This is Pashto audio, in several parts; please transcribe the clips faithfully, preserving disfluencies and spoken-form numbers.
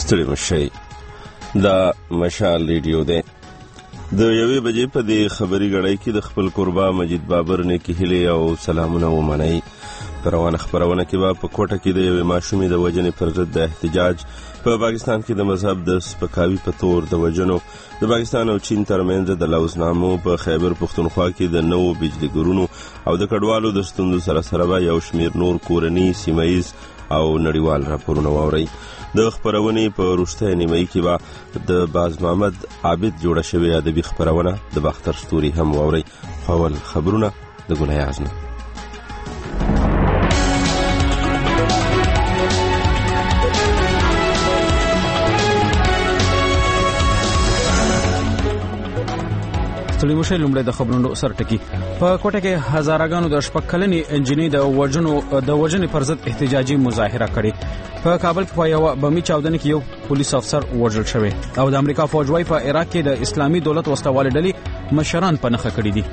ستړي مشئ. دا مشال ریډیو دی. د یوې بجې په دې خبري غړۍ کې د خپل قربا مجید بابر نیکې هیلې او سلامونه ومنئ. په روانه خپرونه کې به په کوټه کې د یوې ماشومې د وژنې پر ضد د احتجاج، په پاکستان کې د مذهب د سپکاوي په تور د وژنو، د پاکستان او چین ترمنځ د لوزنامو، په خیبر پښتونخوا کې د نوو بجلیګرونو او د کډوالو د ستونزو سره سره به یو شمېر نور کورني، سیمه ییز او نړیوال راپورونه واورئ. د خپرونې په وروستۍ نیمایي کې به د باز محمد عابد جوړه شوې ادبي خپرونه د باختر ستوري هم واورئ. اول خبرونه د ګلای اعظم. ستړي مشئ. لومړی د خبرونو سر ټکی. په کوټه کې هزارهګانو د شپږ کلنې انجینۍ د وژنو د وژنې پر ضد احتجاجي مظاهره کړې. په کابل کې په یو بمي چاودنه کې یو پولیس افسر وژل شوی او د امریکا فوج وايي په عراق کې د اسلامي دولت وسلوالې ډلې مشران په نښه کړي دي.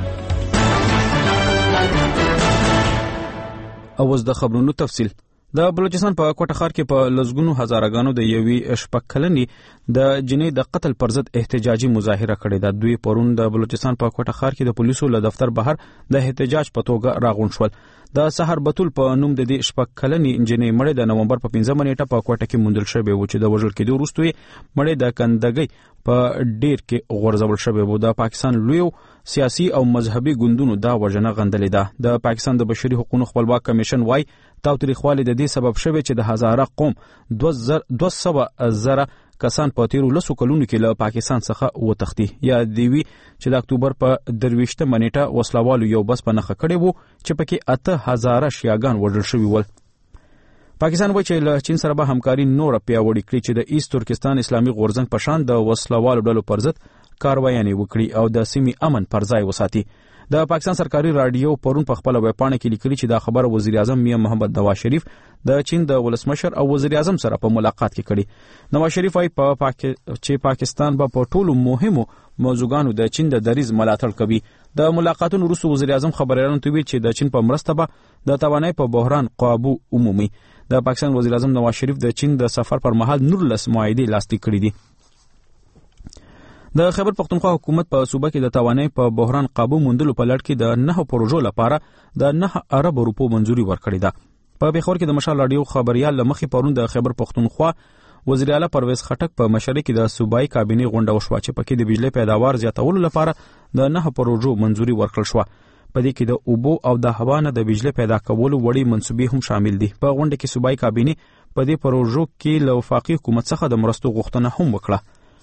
او اوس د خبرونو تفصیل. د بلوچستان په کوټه ښار کې په لسګونو هزارهګانو د یوې شپږ کلنې د جنۍ د قتل پر ضد احتجاجي مظاهره کړې ده. دوی پرون د بلوچستان په کوټه ښار کې د پولیسو له دفتر بهر د احتجاج په توګه راغونډ شول. د سحر بتول په نوم د دې شپږ کلنې انجینۍ مړې د نومبر په پنځمه نیټه په کوټه کې موندل شوې و چې د وژل کېدو وروسته یې مړې د کندګۍ په ډیر کې غورځول شوې و. د پاکستان لوی سیاسي او مذهبي ګوندونو دا وژنه غندلې ده. د پاکستان د بشري حقوقو خپلواک کمیشن وايي تاوتریخوالی د دې سبب شوی چې د هزاره قوم دوه سوه زره کسان په تیرو لسو کلونو کې له پاکستان څخه وتښتي. یا دیوی چې د اکتوبر په درویشتمه نیټه وسلوالو یو بس په نښه کړی و چې پکې اته هزاره شیاګان وژل شوي ول. پاکستان وایي چې له چین سره به همکاري نوره پیاوړې کړي چې د ایست ترکستان اسلامي غورځنګ په شان د وسلوالو ډلو پر ضد کاروایانې وکړي او د سیمې امن پر ځای وساتي. د پاکستان سرکاري رادیو پرون په خپل ویبپاڼه کې لیکلي چې دا خبره وزیر اعظم میا محمد نواز شریف د چین د ولسمشر او وزیر اعظم سره په ملاقات کې کړي. نواز شریف وايي په پاک... چې پاکستان به په ټولو مهمو موضوعاتو د چین د دریځ ملاتړ کوي. د ملاقاتونو وروسته وزیر اعظم خبريالانو ته ویل چې د چین په مرسته به د توانایي په بحران قابو عمومي. د پاکستان وزیر اعظم نواز شریف د چین د سفر پر مهال نورلس معاهدې لاسلیک کړي دي. د خیبر پښتونخوا حکومت په صوبه کې د توانایي په بحران قابو موندلو په لړ کې د نه پروژو لپاره د نه ارب روپو منځوري ورکړې ده. په بخور کې د مشال رادیو خبريال لمخې پرون د خیبر پښتونخوا وزیر اعلی پرویز خټک په مشرۍ کې د صوبایي کابینې غونډه وشوه چې پکې د بجلی پیداوار زیاتولو لپاره د نه پروژو منځوري ورکړل شو. په دې کې د اوبو او د هوا نه د بجلی پیدا کولو وړي منسوبې هم شامل دي. په غونډه کې صوبایي کابینې په دې پروژو کې له وفاقي حکومت څخه د مرستو غوښتنه هم وکړه.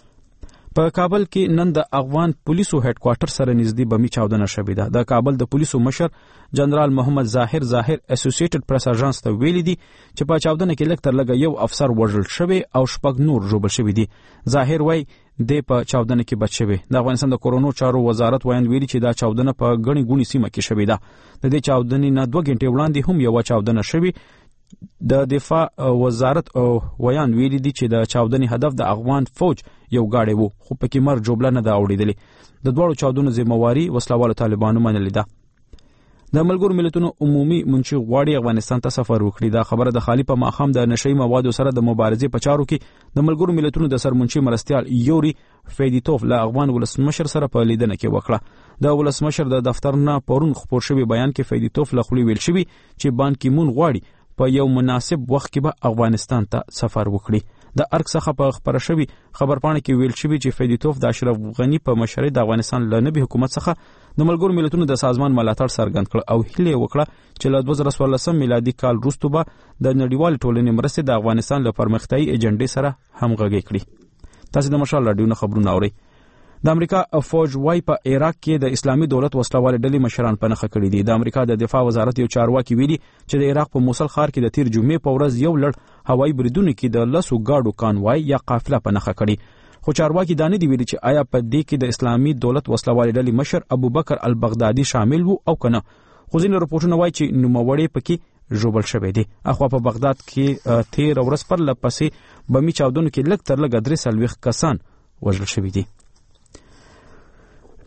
په کابل کې نن د افغان پولیسو هډ کوارټر سره نږدې بمي چاودنه شوې ده. د کابل د پولیسو مشر جنرال محمد ظاهر ظاهر اسوسییټډ پریس اژانس ته ویلي دي چې په چاودنه کې لږ تر لږه یو افسر وژل شوی او شپږ نور ژوبل شوي دي. ظاهر وايي د په چاودنه کې بچ شوی. د افغانستان د کورونو چارو وزارت وایي ویلي چې دا چاودنه په غني ګونی سیمه کې شوې ده. د دې چاودنې نه دوه غنټې وړاندې هم یو چاودنه شوی. د دفاع وزارت او ویان ویلي دي چې د چاودنې هدف د افغان فوج یو گاډی وو خو پکې مر جوړه نه دا اوریدلې. د دوړو چاودنو ذمہواری وسلوالو طالبانو منلې ده. د ملګرو ملتونو عمومي منشي غواړي افغانستان ته سفر وکړي. دا خبره د خالی په ماخام د نشئی موادو سره د مبارزې په چارو کې د ملګرو ملتونو د سرمنشي مرستيال یوري فیدیتوف له افغان ولسمشر سره په لیدنه کې وکړه. د ولسمشر د دفتر نه پرون خبر شوی بیان کې فیدیتوف له خولي ویل شوی چې بان کی مون غواړي په یو مناسب وخت کې به افغانستان ته سفر وکړي. د ارګ څخه په خبره شوی خبرپاڼه کې ویل شوی چې فیدیتوف د اشرف غنی په مشرۍ د افغانستان له نبی حکومت څخه د ملګرو ملتونو د سازمان ملاتړ څرګند کړ او هیله وکړه چې له دوه زره څوارلسم میلادي کال وروسته به د نړیوال ټولنې مرستې د افغانستان له پرمختیايي ایجنډې سره همغږي کړي. تاسو د مشال رادیو نه خبرونه اورئ. د امریکا فوج وايي په عراق کې د اسلامي دولت وسلوالې ډلې مشران په نښه کړي دي. د امریکا د دفاع وزارت یو چارواکي ویلي چې د عراق په موصل ښار کې د تیر جمعې په ورځ یو لړ هوایي بریدونو کې د لسو گاډو کانوای یا قافله په نښه کړي. خو چارواکي دا نه دی ویلي چې آیا په دې کې د اسلامي دولت وسلوالې ډلې مشر ابوبکر البغدادي شامل وو او کنه. خو ځینې راپورټونه وایي چې نوموړی پکې ژوبل شوی دی. اخوا په بغداد کې تیر ورځ پر لپسې بمي چاودنو کې لږ تر لږه درې څلوېښت کسان وژل شوي دي.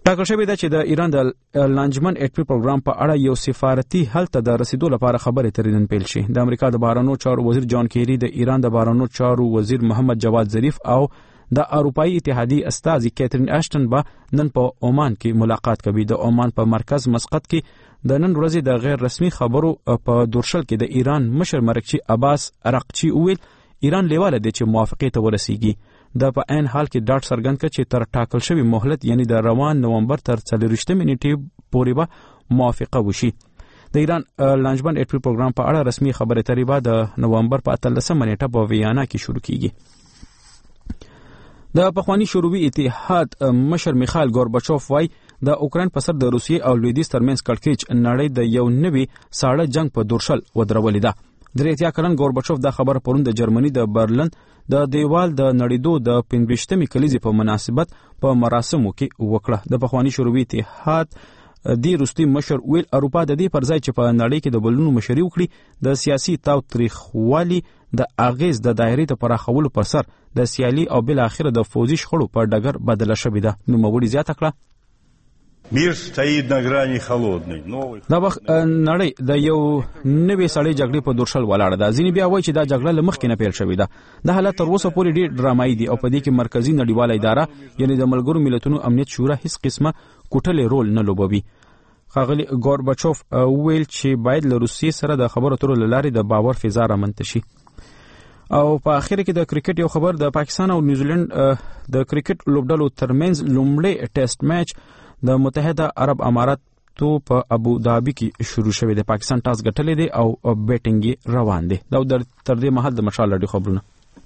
ټاکل شوې ده چې د ایران د لانجمن اټومي پروګرام په اړه یو سفارتي حل ته د رسیدو لپاره خبرې اترې نن پیل شي. د امریکا د بهرنیو چارو وزیر جان کیری، د ایران د بهرنیو چارو وزیر محمد جواد ظریف او د اروپאי اتحادیې استازي کیترین اشټن به نن په عمان کې ملاقات کوي. د عمان په مرکز مسقط کې د نن ورځې د غیر رسمي خبرو په دورشل کې د ایران مشر مرکچی عباس عراقچی وویل ایران لیواله دی چې موافقې ته ورسیږي. د په عین حال کې ډاټ څرګند کړ چې تر ټاکل شوی مهلت یعنی د روان نومبر تر څلورویشتمې نیټې پورې به موافقه وشي. د ایران لانجمن اټومي پروګرام په اړه رسمي خبرې اترې به د نومبر په اتلسمه نیټه په ویانا کې شروع کیږي. د پخوانی شوروي اتحاد مشر میخائیل گورباچوف وای د اوکراین په سر د روسیې او لویدیځ ترمنځ کړکېچ نړۍ د یو نوي ساړه جنگ په دورشل ودرولې ده. درې اتیا کلن گورباچوف دا خبره پرون د جرمني د برلن د دیوال د نړیدو د پنځویشتمې کلیزې په مناسبت په مراسمو کې وکړه. د پخوانی شوروي اتحاد دی روسي مشر ویل اروپا د دې پر ځای چې په نړۍ کې د بلونو مشري وکړي د سیاسي تاوتریخوالي د اغیز د دایرې ته پراخولو پر سر د سیالي او بل اخر د فوزي شخړو په ډګر بدله شوې ده. نو موړي زیاته کړه میر стоит на грани холодной. دا وخت نړۍ د یو نوې سړې جګړې په دورشل ولاړه ده. ځینې بیا وایي چې دا جګړه له مخکې نه پیل شوې ده. دا حالت تر اوسه پورې ډېر ډرامایي دي او په دې کې مرکزي نړیواله اداره یعنی د ملګرو ملتونو امنیت شورا هیڅ قسمه کوټلې رول نه لوبوي. ښاغلي گورباچوف ویل چې باید له روسیې سره د خبرو اترو له لارې د باور فضا رامنځته شي. او په اخر کې د کرکټ یو خبر، د پاکستان او نیوزیلند د کرکټ لوبډلو ترمنځ لومړی ټیسټ میچ د متحده عرب اماراتو په ابو ظبي کې شروع شوی دی. پاکستان ټاس ګټلې دی او بیټینګ روان دی. دا تر دې مهال د مشال لړۍ خبرونه.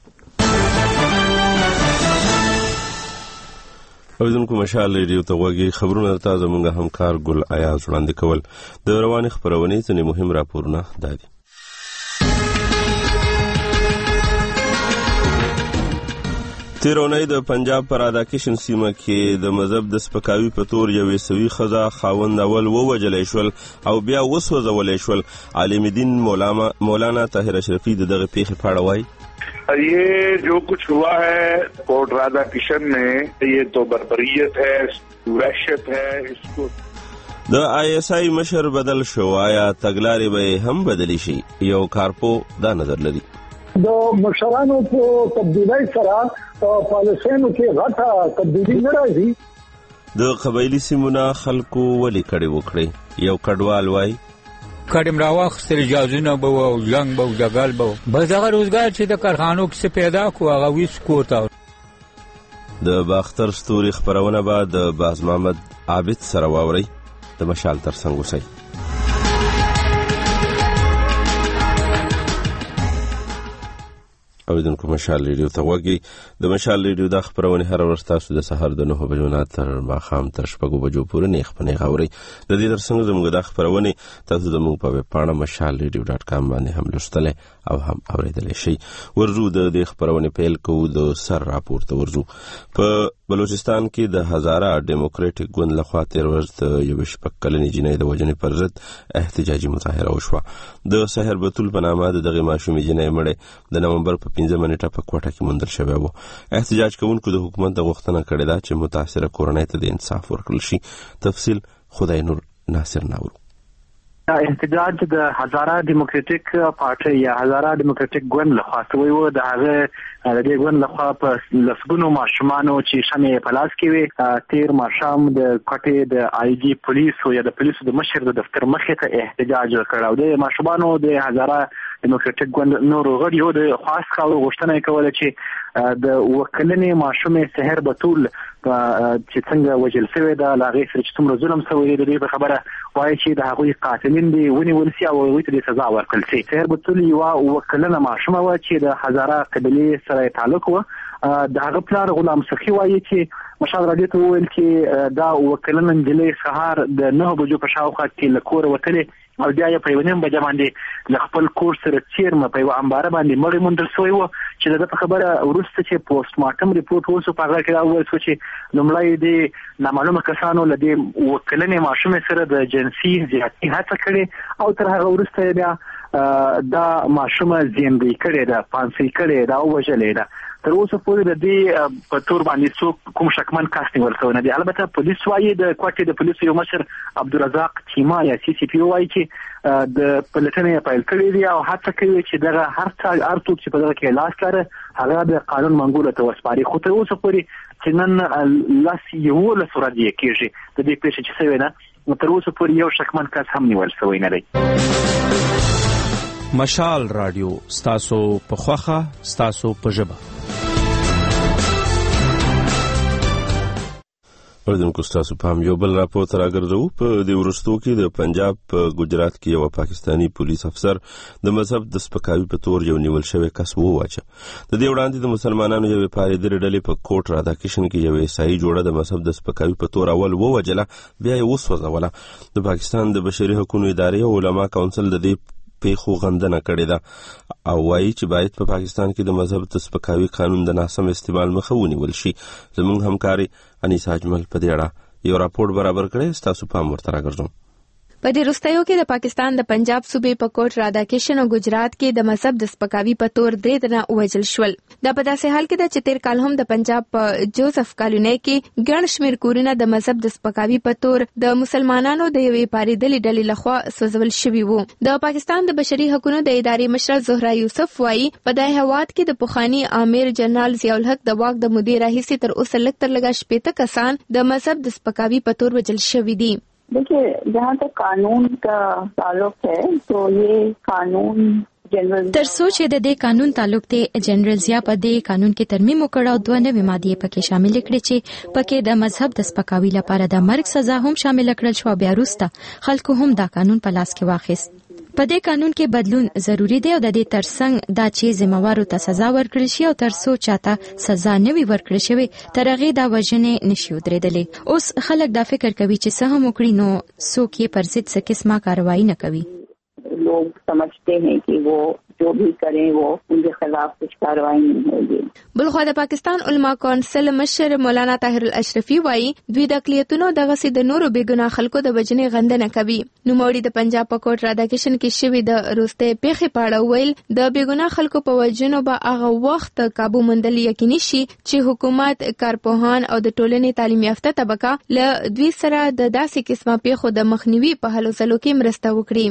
اوریدونکو مشال ریډیو ته غوږی خبرونه تازه مونږه همکار ګل ایاز وړاندې کول. د رواني خبرونې ځینې مهم راپورونه دادي. تیرونی د پنجاب پر اداکشن سیمه کې د مذهب د سپکاوي په تور یوې سوي ښځه خاوند اول ووجلی شول او بیا وسوځولی شول. عالم دین مولانا مولانا طاهر اشرفي د دغه پیښې په اړه وایي یہ جو کچھ ہوا ہے کوٹ رادھا کشن میں یہ تو بربریت ہے، وحشت ہے. اس کو د آئی ایس آئی مشر بدل شو، آیا تګلارې به هم بدلی شي؟ یو کارپو دا نظر لري. د مشرانو په تبدیلۍ سره پالیسیانو کې غټه تبدیلي نه راځي. د قبایلي سیمونه خلکو ولې کړي وکړي؟ یو کډوال وایي کډم راوخستل جازونه به او جنگ به او جګړه به بس هغه روزګار چې د کارخانو کې پیدا کو هغه ویس کوتا. د باختر ستوري خبرونه به د باز محمد عابد سره واوري. د مشال تر څنګ اوسئ. اوریدونکو مشال ریډیو ته غوږی. د مشال ریډیو د خبرونه هر ورځ تاسو د سحر د نهه بجو نه تر ماښام تر شپږو بجو پورې نه خپنه غوري. د دې ترڅنګ زموږ د خبرونه تاسو د موږ په ویب پاڼه مشال ریډیو ډاټ کام باندې هم لوستل او هم اوریدل شي. ورزو د دې خبرونه پیل کوو د سر راپورته ورزو. په بلوچستان کې د هزاره ډیموکراټیک ګوند لخوا تیر ورځ د یو شپږ کلنې جنۍ د وژنې پر ضد احتجاجي مظاهره وشوه. د سحر بتول په نامه د دغه ماشومې جنۍ مړه د نومبر په پنځمه نیټه په کوټه کې موندل شوی و. احتجاج کوونکو د حکومت د غوښتنه کړې ده چې متاثره کورنۍ ته د انصاف ورکړل شي. تفصیل خدای نور ناصر ناورو. احتجاج د هزاره ډیموکراټیک پارټي یا هزاره ډیموکراټیک ګوند لخوا شوی و. د هغه د دې ګوند لخوا په لسګونو ماشومانو چې شمې په لاس کې وي تیر ماښام د کوټې د آی جی پولیسو یا د پولیسو د مشر د دفتر مخې ته احتجاج وکړ او د ماشومانو د هزاره ډیموکراټیک ګوند نورو غړیو د خاص کارو غوښتنه کوله چې د وکلنې ماشومې سحر بتول چې څنګه وجل شوی دا لاغې سره چې څومره ظلم شوی دی د دې په خبره وایي چې د هغوی قاتلین دي ونیول شي او هغوی ته د سزا ورکړل شي. سحر بتول یوه وکلنه ماشومه وه چې د هزاره قبیلې سره تعلق و. د هغه پلار غلام سخي وایي چې مشال راډیو ته وویل چې دا وکلنه نجلۍ سهار د نهه بجو په شاوخوا کې له کوره وتلې او بیا یې په یوه نیم بجه باندې له خپل کور سره څیرمه په یوه امباره باندې مړې موندل شوی و چې د ده په خبره وروسته چې پوسټ مارټم ریپورټ وشو په هغه کې دا وویل شو چې لومړی د نامعلومه کسانو له دې وکلنې ماشومې سره د جنسي زیاتي هڅه کړې او تر هغه وروسته بیا دا ماشومه زیندۍ کړې ده، فانسي کړې ده او وژلې ده. تر اوسه پورې د دې په تور باندې څوک کوم شکمن کس نیول شوی نه دی. البته پولیس وایي د کوټې د پولیسو یو مشر عبدالرزاق چیما یا سی سی پی او وایي چې د پلټنې پیل کړې دي او هڅه کوي چې دغه هر څه هر څوک چې په دغه کې لاس لري هغه د قانون منګولو ته وسپاري. خو تر اوسه پورې چې نن لاس یولس ورځې کېږي د دې پیښې چې شوې ده، تر اوسه پورې یو شکمن کس هم نیول شوی نه دی. مشال رادیو ستاسو په خوخه ستاسو په ژبه. اوریدونکو ستاسو پام یو بل راپور ته راګرځو. په دې وروستو کې د پنجاب په ګجرات کې یو پاکستانی پولیس افسر د مذهب د سپکاوي په تور یو نیول شوی کس وواچه. د دې وړاندې د مسلمانانو یوې پارېدلې ډلې په کوټ راداکشن کې یو عیسائی جوړه د مذهب د سپکاوي په تور اول ووجله، بیا یې وسوځوله. د پاکستان د بشري حقوقو ادارې او علما کونسل د دې پیښو غندنه کړې ده او وایي چې باید په پاکستان کې د مذهب د سپکاوي قانون د ناسم استعمال مخه ونیول شي. زموږ همکاري انیسا اجمل په دې اړه یو راپور برابر کړی، ستاسو پام ورته راګرځوم. په دې وروستیو کې د پاکستان د پنجاب صوبې په کوټ راداکشن او ګجرات کې د مذهب د سپکاوي په تور درې تنه وژل شول. دا په داسې حال کې ده چې تیر کال هم د پنجاب په جوزف کالونی کې ګڼ شمېر کورونه د مذهب د سپکاوي په تور د مسلمانانو د یوې پارېدلې ډلې لخوا سوځول شوي وو. د پاکستان د بشري حقوقو د ادارې مشره زهرا یوسف وایي په دای هواد کې د پخوانی امیر جنرال ضیاء الحق د واک د مودې راهیسې تر اوسه لږ تر لږه شپېته کسان د مذهب د سپکاوي په تور وژل شوي دي. देखिए, जहाँ तक कानून का ताल्लुक है तो ये कानून जनरल تر سوچ د دې قانون تعلق ته جنرال ضیاء په دې قانون کې ترمیم وکړ او دوه نوې مادې پکې شامل کړې چې پکې د مذهب د سپکاوي لپاره د مرګ سزا هم شامل کړل شو. بیا وروسته خلکو هم دا قانون په لاس کې واخیست. په دې قانون کې بدلون ضروری دی او د دې ترڅنګ دا چې ذمہوارو ته سزا ورکړل شي او تر څو چاته سزا نه وي ورکړل شوی تر هغه دا وژنې نشي ودرېدلې. اوس خلک دا فکر کوي چې څه هم وکړي نو څوک یې پر ضد څه قسمه کاروایی نه کوي. लोग समझते हैं कि वो जो भी करें वो उनके खिलाफ कुछ कार्रवाई नहीं होगी. بلخوا د پاکستان علما کونسل مشر مولانا طاهر الاشرفي وایي دوی د اقلیتونو دغه سي د نورو بېګناه خلکو د وجنې غندنه کوي. نوموړي د پنجاب په کوټ راداکشن کې شوی د روسته پیښې پاړه ویل د بېګناه خلکو په وجنو به هغه وخت قابو مندل یقیني شي چې حکومت، کارپوهان او د ټولنې تعلیم یافته طبقه له دوی سره د داسې قسمه پیښو د مخنیوي په هلو ځلو کې مرسته وکړي.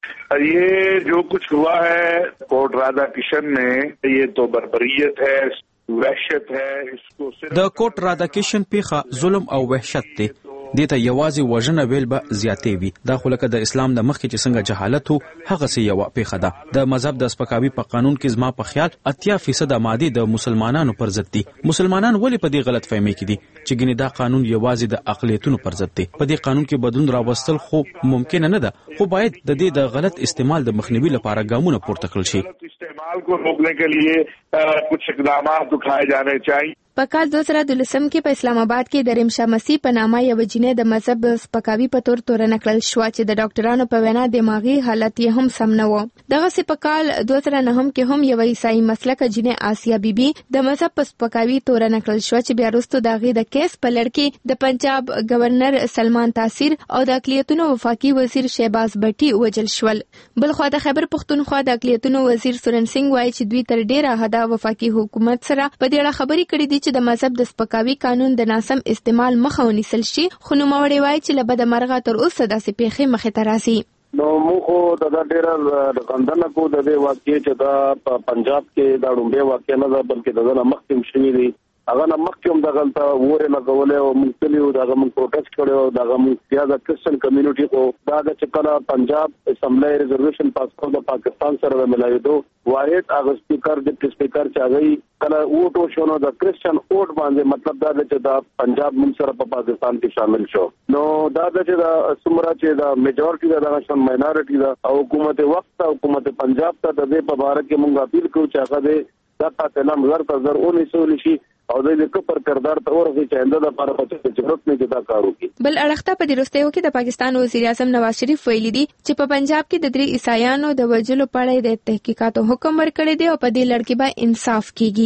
ये जो कुछ हुआ है कोर्ट राधा किशन में, ये तो बर्बरियत है, वहशत है. इसको د کوټ راداکشن پیښه ظلم او وحشت دی. دې ته یوازې وژنه ویل به زیاتې وي. دا خو لکه د اسلام د مخکې چې څنګه جهالت وو هغه سي یو پیښه ده. د مذهب د سپکاوي په قانون کې زما په خیال اتیا فیصد مادي د مسلمانانو پر ضد دي. مسلمانان ولې په دې غلط فهمي کې دي چې ګنې دا قانون یوازې د اقلیتونو پر ضد دی. په دې قانون کې بدلون راوستل خو ممکن نه ده، خو باید د دې د غلط استعمال د مخنیوي لپاره ګامونه پورته کړل شي. استعمال کو روکنے کے لیے کچھ اقدامات اٹھائے جانے چاہیے. په کال دوه زره دولسم کې په اسلام آباد کې د ریمشا مسیح په نامه یو جنې د مذهب سپکاوي په تور تورنه کړل شو چې د ډاکټرانو په وینا دماغي حالت یې هم سم نه و. دغه سي په کال دوه زره نهم کې هم یو عیسائی مسلک جنې آسیا بیبي د مذهب په سپکاوي تورنه کړل شو چې بیا وروسته دغه د کیس په لړ کې د پنجاب گورنر سلمان تاثیر او د اقلیتونو وفاقي وزیر شهباز بټي وجل شول. بلخوا د خیبر پختونخوا د اقلیتونو وزیر سورن سنگ وایي چې دوی تر ډیره حدا وفاقي حکومت سره په دې اړه خبرې کړې دي چې د مذهب د سپکاوي قانون د ناسم استعمال مخه ونیسل شي. خو نوموړی وایي چې له بده مرغه تر اوسه داسې پیښې مخې ته راځي. نو موږ خو د ډېر غندنه کو د دې واقعې چې دا پنجاب کې دا ډومبه واقع نه ده بلکې دغه مخکې شوی دی. هغه نه مخکې هم دغه ته وره لګولې او موږ تلو دغه موږ پروټیسټ کړو دغه موږ سیاسي کرسچن کمیونټي کو دا چې کله پنجاب اسمبلی ریزرویشن پاس کړ د پاکستان سره ملایدو واحد هغه سپیکر د سپیکر چاغي کله ووټو شونو د کرسچن ووټ باندې مطلب دا چې دا پنجاب موږ سره په پاکستان کې شامل شو. نو دا چې دا سمرا چې دا میجورټي دا نشن ماینورټي دا او حکومت وخت حکومت پنجاب ته د دې په اړه کې موږ اپیل کوو چې هغه د دا تلم زر تر زر اونیسو لشي او د کفر کردار ته ورغی چې انده د لپاره په ضرورت نه دا کار وکړي. بل اړخته په دې وروستیو کې د پاکستان وزیر اعظم نواز شریف ویلي دي چې په پنجاب کې د درې عیسایانو د وژلو په اړه د تحقیقاتو حکم ورکړی دی او په دې لړ کې به انصاف کیږي.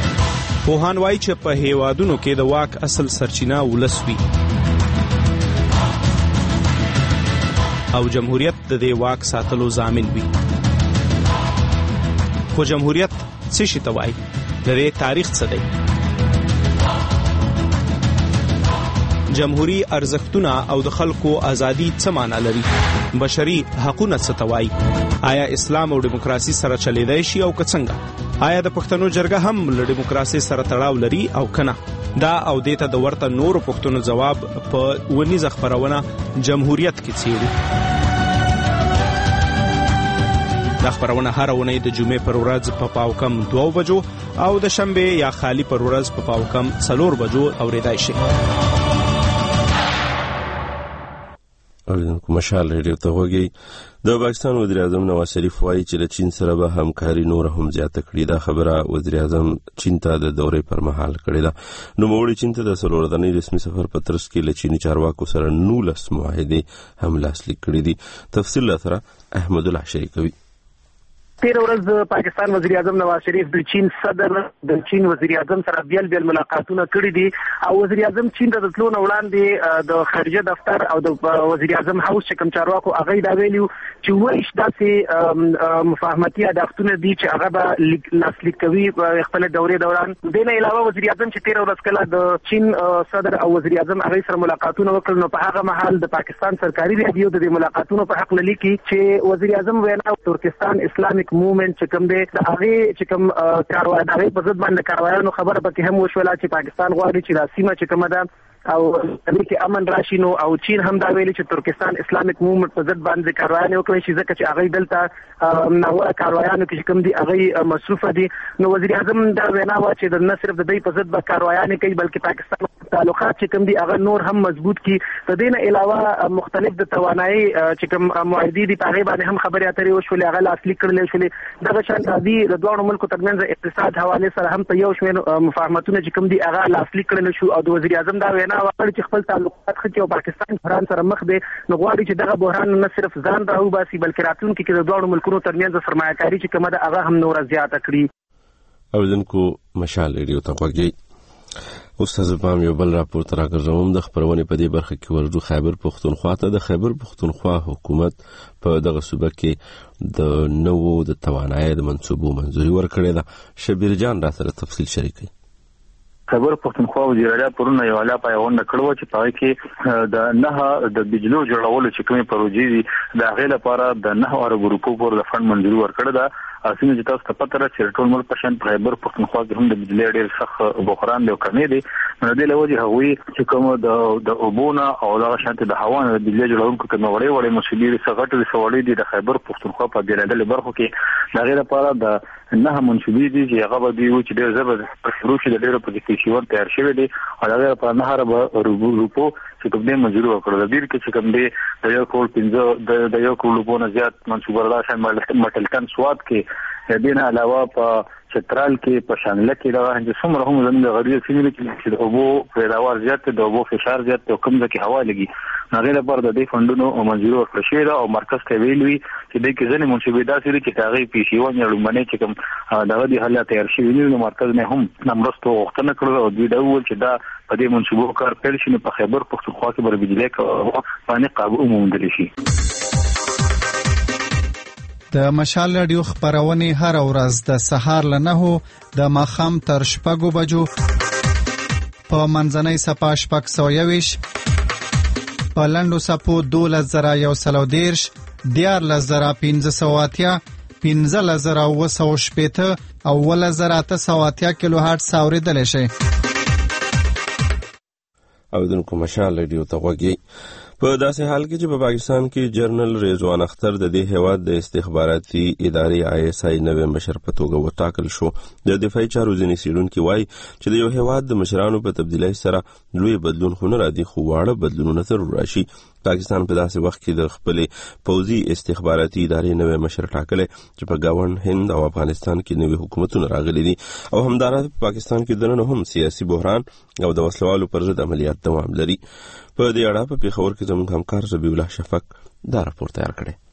پوهان وایي چې په هیوادونو کې د واک اصل سرچینه ولس وي. او جمهوریت د دې واک ساتلو ضامن وي. خو جمهوریت څه شي ته وایي؟ د دې تاریخ څه دی؟ جمهوری ارزښتونه او د خلکو ازادي څه معنا لري؟ بشري حقوقونه څه ته وایي؟ آیا اسلام او دیموکراسي سره چلیدای شي او که څنګه؟ آیا د پښتنو جرګه هم له دیموکراسي سره تړاو لري او کنه؟ دا او دیته د ورته نورو پښتنو جواب په ونیزه خبرونه جمهوریت کې څیړو. دا خبرونه هر ونې د جمعې پر ورځ په پاو کم دوه بجو او د شنبه یا خالی پر ورځ په پاو کم څلور بجو اوریدای شي. اوریدونکو مشال ریډیو ته وګورئ. د پاکستان وزیر اعظم نواز شریف وایي چې له چین سره به همکاري نور هم زیاته کړي. دا خبره وزیر اعظم چین ته د دورې پر مهال کړې ده. نوموړي چین ته د څلور ورځني رسمي سفر په ترڅ کې له چیني چارواکو سره نولس معاهدې هم لاسلیک کړي دي. تفصیل سره احمد الله شریکوي. تیر ورځ پاکستان وزیر اعظم نواز شریف د چین صدر د چین وزیر اعظم سره بیل بیل ملاقاتونه کړي دي او وزیر اعظم چین ته د تلو نه وړاندې د خارجه دفتر او د وزیر اعظم هاوس چې کوم چارواکو هغه دا ویلو چې وایي داسې مفاهمتي اهدافونه دي چې هغه به لاسلیک کوي خپل دورې دوران. د نه علاوه وزیر اعظم چې تیر ورځ کله د چین صدر او وزیر اعظم هغه سره ملاقاتونه وکړل نو په هغه مهال د پاکستان سرکاري رادیو د ملاقاتونو په حق لیکي چې وزیر اعظم وینا ترکستان اسلامي موومنت چې کوم دی د هغه چې کوم کاروایي په ضد باندې کاروایانو خبره پکې هم وشوله چې پاکستان غواړي چې د سیمه چې کومه ده او دې کې امن راشي نو او چین هم دا ویلي چې ترکستان اسلامیک موومنت په ضد باندې کاروایي وکړي چې ځکه چې هغه دلته نو کاروایانو کې کوم دي هغه مصروف دي. نو وزیر اعظم دا وینا وا چې نه صرف د دې په ضد به کاروایي کوي بلکې پاکستان تعلقات چې کوم دي هغه نور هم مضبوط کی. د دې نه علاوه مختلف د توانایي چې کوم معاهدې دي په هغه باندې هم خبرې اترې وشولې هغه لاسلیک کړل شولې. دغه شان دي د دوه ملکو ترمنځ اقتصاد حواله سره هم په یو شمېر مفاهمتونه چې کوم دي هغه لاسلیک کړل شو او د وزیر اعظم دا وینا وکړه چې خپل تعلقات خچ او پاکستان بحران سره مخ دي نو غواړي چې دغه بحران نه صرف ځان راو باسي بلکې راتلونکي کې د دوه ملکونو ترمنځ سرمایه‌کاري چې کومه ده هغه هم نور زیاته کړي. اوریدونکو مشال ریډیو ته وګورئ. استاد پام یو بل راپور تر راګرځوم. د خبرونه په دې برخه کې ورجو خیبر پختونخوا ته د خیبر پختونخوا حکومت په دغه صوبه کې د نوو د توانایي د منصوبو منځوري ورکړې ده. شبیر جان را سره تفصیل شریکي. خیبر پختونخوا وزیر اعلی پرونه یو اعلی پیغام نکړو چې پای کې د نه د بجلو جوړولو چې کومې پروژې دي د هغې لپاره د نه ارب روپو پر د فند منځوري ورکړه ده. اسینه چې تاسو ته پته را چې ټول ملک په شان خیبر پختونخوا کې هم د بجلی ډېر سخت بحران دی او کمې دي. نو د لوجه هغوی چې کوم د د اوبونه او دغه شانته د هوا نه د بجلی جوړونکو کوم وړې وړې مسولې سغټې سوالې دي د خیبر پختونخوا په بیلادل برخو کې د هغې لپاره د نه منصوبې دي چې هغه به دی چې ډېر زبردست شروع شي د ډېرو پروجیکټ شیور تیار شوی دی او هغه لپاره نه هر روپو چې کوم دې منځوري وکړو. د دې کې چې کوم دې د یو کول پنځه د یو کول په نه زیات منصوبه راشه مټلکن سواد کې د دې نه علاوه په چترال کې په شانګله کې دا چې څومره هم زموږ غړي سیمې کې د اوبو پیداوار زیات د اوبو فشار زیات او کوم ځکه هوا لګي هغه لپاره د دې فندونو منځوري ورکړل شوی دا او مرکز ته ویلوي چې د کې ځنې منصوبې داسې دي چې هغه پیسې ونه لمنې چې کوم دغه د حالت تیار شوی نو مرکز نه هم نمرستو وختونه کړو او دوی دا ول چې دا په دې منصوبو کار پیل شي په خیبر پختونخوا کې بر بجلی باندې قابو موندل شي. د مشال رادیو خبرونه هر ورځ د سهار له نهو د ماخام تر شپږو بجو په منځنۍ صفه شپږ سوه یویش په لنډو صفو دولس زره یو سل او دېرش دیارلس زره پنځه سوه اتیا پنځلس زره اوه سوه شپېته او اوولس زره اته سوه اتیا کیلو هرټز اورېدلی شئ. اوریدونکو مشال رادیو ته وګورئ. په داسې حال کې چې په پاکستان کې جنرال رضوان اختر د دې هیواد د استخباراتي ادارې آی اس آی نوې مشر په توګه وټاکل شو. د دفاعي چارو ځینې څېړونکي وایي چې د یو هیواد د مشرانو په تبدیلۍ سره لوی بدلون خو نه راځي خو واړه بدلونونه ضرور راشي. پاکستان په داسې وخت کې د خپلې پوځي استخباراتي ادارې نوې مشر ټاکلی چې په ګاونډ هند او افغانستان کې نوې حکومتونه راغلي دي او همداراز په پاکستان کې دننه هم سیاسي بحران او د وسلوالو پر ضد عملیات دوام لري. په دې اړه په پیښور کې زموږ همکار زبیح الله شفق دا راپور تیار کړی.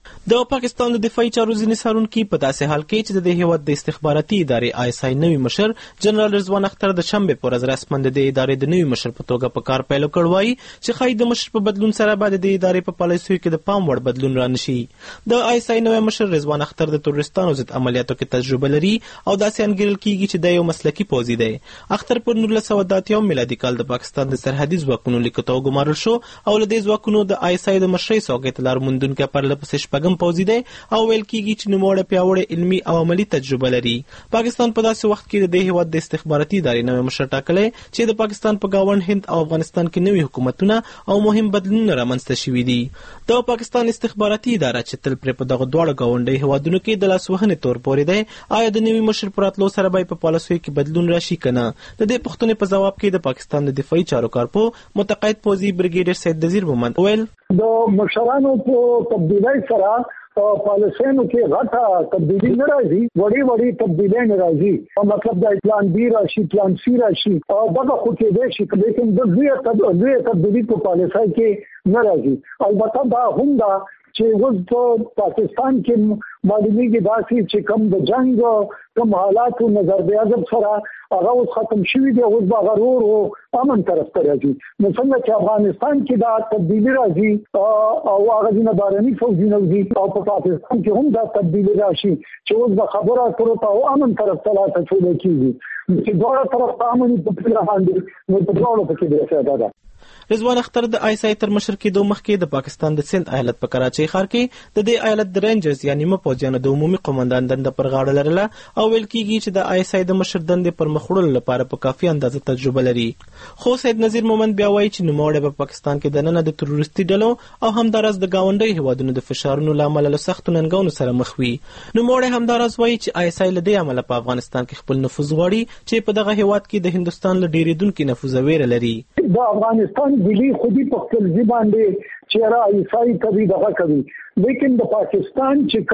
د پاکستان د دفاعي چارو ځینې څارونکي په داسې حال کې چې د دې هیواد د استخباراتي ادارې آی اس آی نوي مشر جنرال رضوان اختر د شنبې په ورځ رسماً د دې ادارې د نوي مشر په توګه په کار پیل کړ وایي چې ښایي د مشر په بدلون سره به د دې ادارې په پالیسیو کې د پام وړ بدلون رانشي. د آی اس آی نوي مشر رضوان اختر د تروریستانو ضد عملیاتو کې تجربه لري او داسې انګیرل کیږي چې د یو مسلکي پوځي دی. اختر پر نولس سوه اته اتیا میلادي کال د پاکستان د سرحدي ځواکونو لیکو ته وګمارل شو او له دې ځواکونو د آی اس آی د مشرۍ سوګۍ ته لار موندونکی پرله پسې شپږم پوځي دی او ویل کیږي چې نوموړی پیاوړی علمي او عملي تجربه لري. پاکستان په داسې وخت کې د دې هیواد د استخباراتي ادارې نوی مشر ټاکلی چې د پاکستان په ګاونډ هند او افغانستان کې نوي حکومتونه او مهم بدلونونه رامنځته شوي دي. د پاکستان استخباراتي اداره چې تل پرې په دغه دواړو ګاونډي هیوادونو کې د لاسوهنې تور پورې دی، آیا د نوي مشر په راتلو سره به په پالیسیو کې بدلون راشي که نه؟ د دې پوښتنې په ځواب کې د پاکستان د دفاعي چارو کارپو متقاعد پوځي بریګیډیر سید نذیر مومند وویل د مشرانو په تبدیلۍ سره پالیسیانو کې غټه تبدیلی نه راځي، وړي وړي تبدیلی نه راځي. مطلب د پلان بی راشي، پلان سی راشي، دغه خو کېدای شي، لیکن د لویه تبدیلي په پالیسۍ کې نه راځي. البته دا هم ده چې اوس په پاکستان کې معلومیږي داسې چې کوم د جنگ کوم حالاتو نظر بیاضب سره هغه اوس ختم شوي دي، اوس به هغه ورو ورو امن طرف ته راځي. نو څنګه چې افغانستان کې دا تبدیلي راځي او هغه ځینې بهرني فوجونه وځي او په پاکستان کې هم دا تبدیلي راشي چې اوس به خبره اترو ته او امن طرف ته لاس اچولی کېږي، چې دواړه طرف ته امن په پله باندې نو په دواړو پکې بې فایده ده. رضوان اختر د آی اس آی تر مشر کېدو مخکې د پاکستان د سند ایالت په کراچۍ ښار کې د دې ایالت د رینجرز یا نیمه پوځیانو د عمومي قومندان دنده پر غاړه لرله او ویل کېږي چې د آی اس آی د مشر دندې پر مخ وړلو لپاره په کافي اندازه تجربه لري. خو سید نذیر مومند بیا وایي چې نوموړی په پاکستان کې دننه د تروریستي ډلو او همداراز د ګاونډیو هیوادونو د فشارونو له امله له سختو ننګونو سره مخ وي. نوموړی همداراز وایي چې آی اس آی له دې امله په افغانستان کې خپل نفوذ غواړي چې په دغه هیواد کې د هندوستان له ډېرېدونکي نفوذه ویره لري. د افغانستان دلی خودي په خپل ځای باندې چې را ایسای کوي دغه کوي، لیکن د پاکستان چې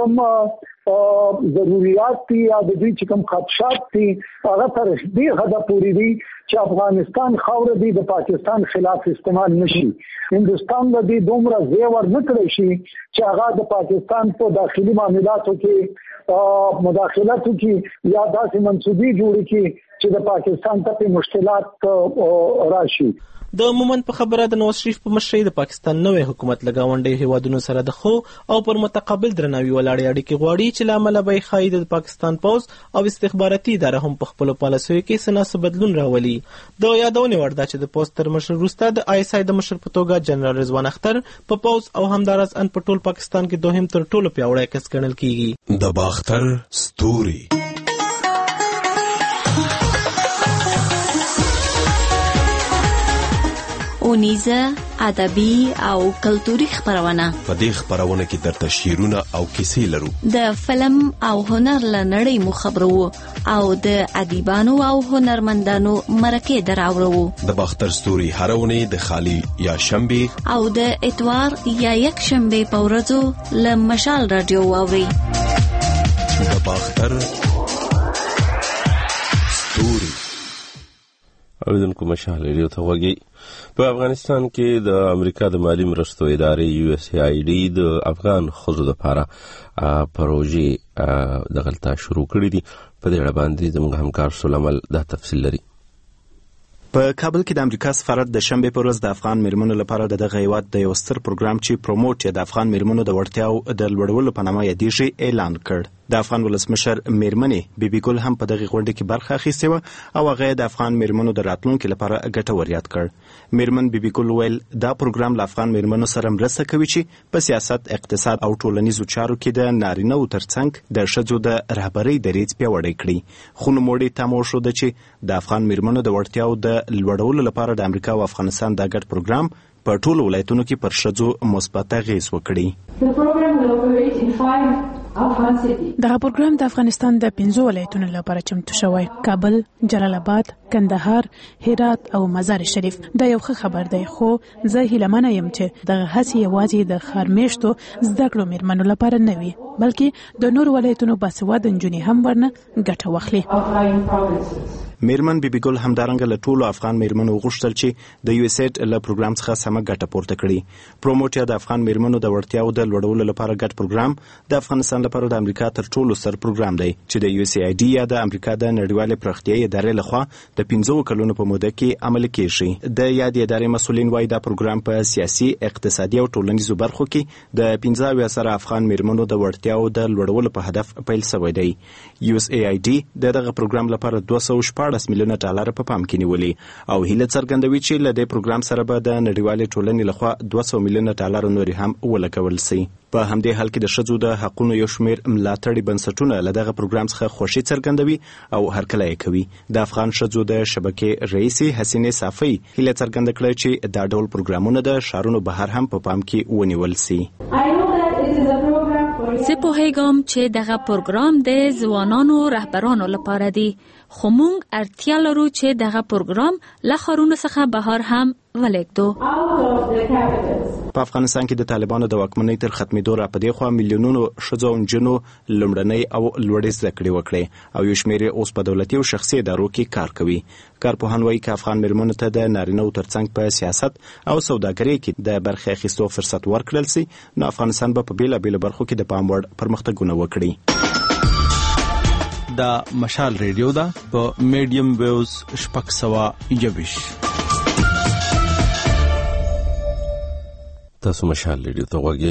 کوم ضرورت دي یا د دې چې کوم خدشات دي هغه تر دې حده پورې دي چې افغانستان خاوره دي د پاکستان خلاف استعمال نشي. هندوستان د دې دومره زیور نه کړی شي چې هغه د پاکستان په داخلي معاملاتو کې مداخلت وکړي یا داسې منصوبې جوړې کړي چې د پاکستان ته مشکلات راشي. د مومند په خبره د نواز شریف په مشرۍ د پاکستان نوی حکومت له ګاونډیو هیوادونو سره د ښو او پر متقابل درناوي ولاړې اړیکې غواړي چې له امله به یې ښایي د پاکستان پوځ او استخباراتي اداره هم په خپلو پالیسیو کې څه ناڅه بدلون راولي. د یادونې وړ ده چې د پوځ تر مشر وروسته د آی اس آی د مشر په توګه جنرال رضوان اختر په پوځ او همداراز ان په ټول پاکستان کې دوهم تر ټولو پیاوړی کس ګڼل کېږي. د باختر ستوري اونیزه ادبي او کلتوري خبرونه. په دې خبرونه کې درته شعرونه او کیسې لرو. د فلم او هنر لنړۍ مو خبرو او د ادیبانو او هنرمندانو مرکه دراوړو. د باختر ستوري هرونه د خالی یا شنبه او د اتوار یا یک شنبه په ورځو ل مشال رادیو واوري. د باختر ستوري اوریدونکو مشال ریډیو ته وګورئ. په افغانستان کې د امریکا د مالی مرستو ادارې یو اس ای آی ډي د افغان ښځو لپاره پروژې دغلته شروع کړې دي. په دې اړه باندې زموږ همکار سلامل دا تفصیل لري. په کابل کې د امریکا سفارت د شنبه په ورځ د افغان میرمنو لپاره د دغه هیواد د یو ستر پروګرام چې پروموټ د افغان میرمنو د وړتیاو د لوړولو په نامه یادېږي اعلان کړ. د افغان ولسمشر میرمنې بیبي ګل هم په دغه غونډه کې برخه اخیستې وه او هغه د افغان میرمنو د راتلونکي لپاره ګټور یاد کړ. میرمن بیبي ګل ویل دا پروګرام له افغان میرمنو سره مرسته کوي چې په سیاست، اقتصاد او ټولنیزو چارو کې د نارینه‌و ترڅنګ د ښځو د رهبرۍ دریځ پیاوړی کړي. خو نوموړي تمه وښوده چې د افغان میرمنو د وړتیاو د لوړولو لپاره د امریکا او افغانستان دا ګډ پروګرام په ټولو ولایتونو کې پر ښځو مثبت اغېز وکړي. دغه پروګرام د افغانستان د پنځو ولایتونو لپاره چمتو شوی: کابل، جلال آباد، کندهار، هرات او مزار شریف. دا یو ښه خبر دی، خو زه هیلهمنه یم چې دغه هڅې یوازې د ښار میشتو زده کړو میرمنو لپاره نه وي، بلکې د نورو ولایتونو باسواده نجونې هم ورنه ګټه واخلي. میرمن بیبي ګل همدارنګه له ټولو افغان میرمنو غوښتل چې د یو اس ایډ له پروګرام څخه سمه ګټه پورته کړي. پروموټیا د افغان میرمنو د وړتیاو د لوړولو لپاره ګډ پروګرام د افغانستان لپاره د امریکا تر ټولو ستر پروګرام دی چې د یو اس ای ډي یا د امریکا د نړیوالې پراختیایي ادارې لخوا د پنځو کلونو په موده کې عملي کیږي. د یاد ادارې مسؤلین وايي دا پروګرام په سیاسي، اقتصادي او ټولنیزو برخو کې د پنځه اویا سره افغان میرمنو د وړتیاو د لوړولو په هدف پیل شوی دی. یو اس ای ای ډي دغه پروګرام لپاره دوه سوه شپاړس میلیونه ډالر په پام کې نیولي او هیله څرګندوي چې له دې پروګرام سره به د نړیوالې ټولنې لخوا دوه سوه میلیونه ډالر نور هم ولګول شي. په همدې حال کې د ښځو د حقوقو یو شمېر ملاتړي بنسټونه له دغه پروګرام څخه خوښي څرګندوي او هرکلی یې کوي. د افغان ښځو د شبکې رئیسې حسینې صافی هیله څرګنده کړه چې دا ډول پروګرامونه د ښارونو بهر هم په پام کې ونیول شي. زه پوهیږم چې دغه پروګرام د ځوانانو رهبرانو لپاره دی، خو موږ اړتیا لرو چې دغه پروګرام له ښارونو څخه بهر هم ولګدو. په افغانستان کې د طالبانو د واکمنۍ تر ختمېدو را په دې خوا میلیونونو ښځو او نجونو لومړنۍ او لوړې زده کړې وکړې او یو شمېر یې اوس په دولتي او شخصي ادارو کې کار کوي. کارپوهان وایي که افغان میرمنو ته د نارینه‌و ترڅنګ په سیاست او سوداګرۍ کې د برخې اخیستو فرصت ورکړل شي نو افغانستان به په بېلابېلو برخو کې د پام وړ پرمختګونه وکړي. دا مشال ریډیو ده په میډیم ویوز شپږ سوه یوویش. تاسو مشال ریډیو ته غوږی.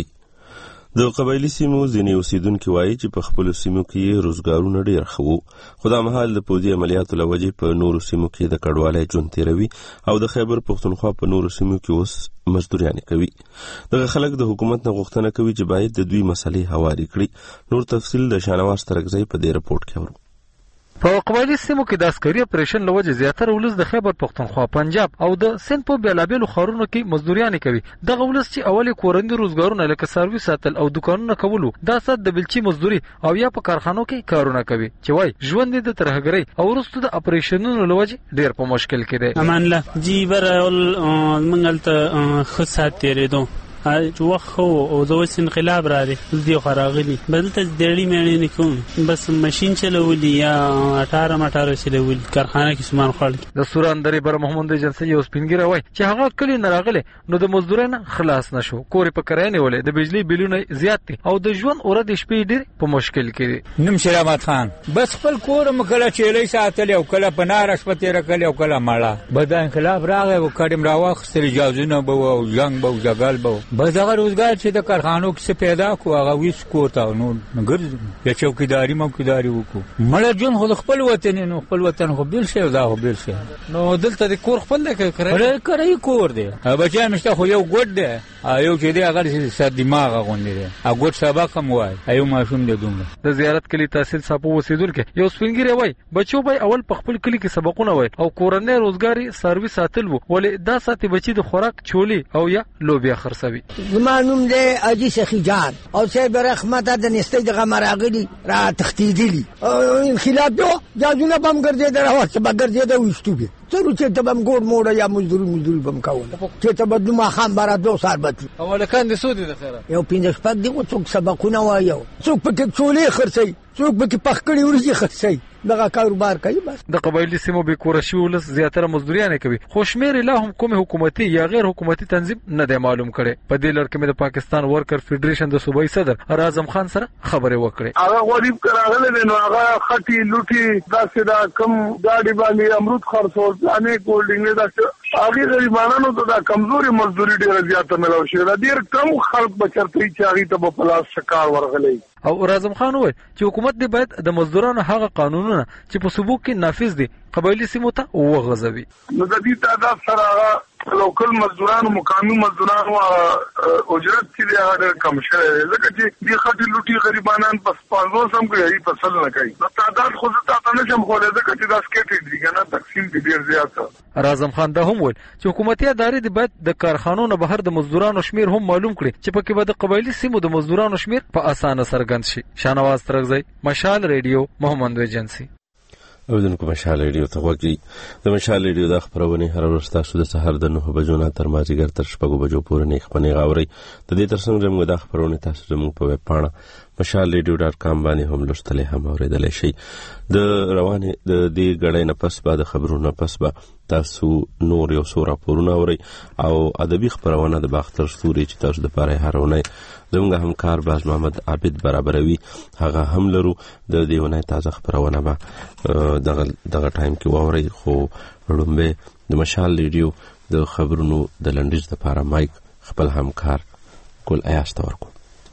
د قبایلی سیمو ځینې اوسیدونکي وایي چې په خپلو سیمو کې روزګارونه ډېر ښه وو، خو دا مهال د پوځي عملیاتو له وجې په نورو سیمو کې د کډوالی ژوند تېروي او د خیبر پښتونخوا په نورو سیمو کې اوس مزدوریانې کوي. دغه خلک د حکومت نه غوښتنه کوي چې باید د دوی مسلې هوارې کړي. نور تفصیل د شانواز ترکزی په دې رپورټ کې اورو. په قبایلی سیمو کې د عسکري اپریشن له وجې زیاتره ولس د خیبر پښتونخوا، پنجاب او د سند په بېلابېلو ښارونو کې مزدوریانې کوي. دغه ولس چې اول یې کورني روزګارونه لکه څاروي ساتل او دوکانونه کولو، دا سات د بلچي مزدوري او یا په کارخانو کې کارونه کوي چې وایي ژوند یې د ترهګرۍ او وروسته د اپریشنونو له وجې ډېر په مشکل کې دی. امان الله جی برول موږ هلته ښه ساعت تېرېدو چې وخت خو او د اوس انقلاب راغی دې خو راغلي بدلته ډېرې مېړې نه کوم بس ماشین چلولي یا اټاره مټاره چلولي کارخانه کې سامان خوړل. د سوران درې بر محمد ایجنسي یو سپینګیره وایي چې هغه کلی نه راغلی نو د مزدورۍ نه خلاص نشو، کور په کرایه نیولې، د بجلی بیلونه زیات دي او د ژوند اوره د شپې ډېر په مشکل کې دي. نوم شیر احمد خان، بس خپل کور م کله چیلې ساتل او کله په نار شپه تېره کړې او کله مړه. بعد انقلاب راغی او کډم راوخستل اجازهونه به او جنگ به او جګړه به بس هغه روزګار چې د کارخانو کې پیدا کو هغه ویس کوتا نو ګرځي یا چوکیداری موکیداری وکړو. مړ جون خو خپل وطن نو خپل وطن خو بل شي دا خو بل شي نو دلته د کور خپل نه کوي کوي کور دی بچا مشته خو یو ګډ دی ایو چې دی هغه سر دماغ غونډي دی هغه سبق هم وای ایو ماشوم دی دومره. د زیارت کلی تحصیل صاحب وسیدل کې یو سپینګری وای بچو به اول په خپل کلی کې سبقونه وای او کورنۍ روزګاری سروي ساتل وو ولې دا ساتي بچي د خوراک چولي او یا لوبیا خرڅوي. زمانوم دی اجي سخی جان او سه برحمت د نستې دغه مراغلي را تختیدلی انقلاب یو جازونه بم ګرځي درو څه بګرځي د وشتوبه څو چې ته بم ګور موړه یا مزدوري مزدوري بم کاوه چې ته بدو ما خام بارا دو سال بچ اول کاندې سودی د خیره یو پینځه شپږ دی او څوک سبقونه وایو څوک پکې چولې خرڅي څوک پکې پخکړی ورځي خرڅي دغه کاروبار کوي. بس د قبایلی سیمو به کورشي ولس زیاتره مزدوریانې کوي خو شمیر لا هم کوم حکومتي یا غیر حکومتي تنظیم نه دی معلوم کړي. په دې لړ کې د پاکستان ورکر فدریشن د صوبایي صدر اعظم خان سره خبرې وکړې. هغه غریب کراغله نو هغه خټي لوټي داسې دا کم گاډي باندې امرود خرڅول پلانې کولډینګ داسې هغه غریبانو ته دا کمزوري مزدوري ډیره زیاته ملو شي دا ډیر کم خلک بچرتي چې هغه ته په پلاس شکار ورغلي. او اعظم خان وایي چې حکومت دې باید د مزدورانو هغه قانونونه چې په صوبو کې نافذ دي قبایلی سیمو ته وغځوي. نو د دې تعداد سره لوکل مزدورانو مقامی مزدورانو اجرت چې دی هغه کم شوی ځکه چې دې خټي لوټي غریبانان په پانزو سم کوي فصل نه کوي نو تعداد خو ته تا نه شم خولې ځکه چې دا سکیټ دي کنه تقسیم دي ډیر زیات. اعظم خان دا هم ویل چې حکومتي ادارې د باید د کارخانو نه بهر د مزدورانو شمیر هم معلوم کړي چې پکې به د قبایلی سیمو د مزدورانو شمیر په اسانه سرګند شي. شانواز ترغزی، مشال ریډیو، محمد ایجنسی. اوردونکو مشال ریډیو ته غوږی. د مشال ریډیو د خبرونه هر ورځ تاسو د سحر د نهه بجو نه تر مازیګر تر شپږو بجو پورې نه خبرونه غاوري. د دې ترڅنګ زموږ د خبرونه تاسو زموږ په ویب پاڼه مشال ریډیو ډاټ کام باندې هم لوستلی هم اورېدلی شئ. د روانې د دې غړۍ نه پس به د خبرونو پس به تاسو نور یو څو راپورونه اورئ او ادبي خپرونه د باختر ستوري چې تاسو دپاره یې هره اونۍ زموږ همکار باز محمد عابد برابروي هغه هم لرو. د دې اونۍ تازه خپرونه به دغه دغه ټایم کې واورئ. خو وړومبی د مشال ریډیو د خبرونو د لنډیز دپاره مایک خپل همکار ګل ایاز ته ورکړو.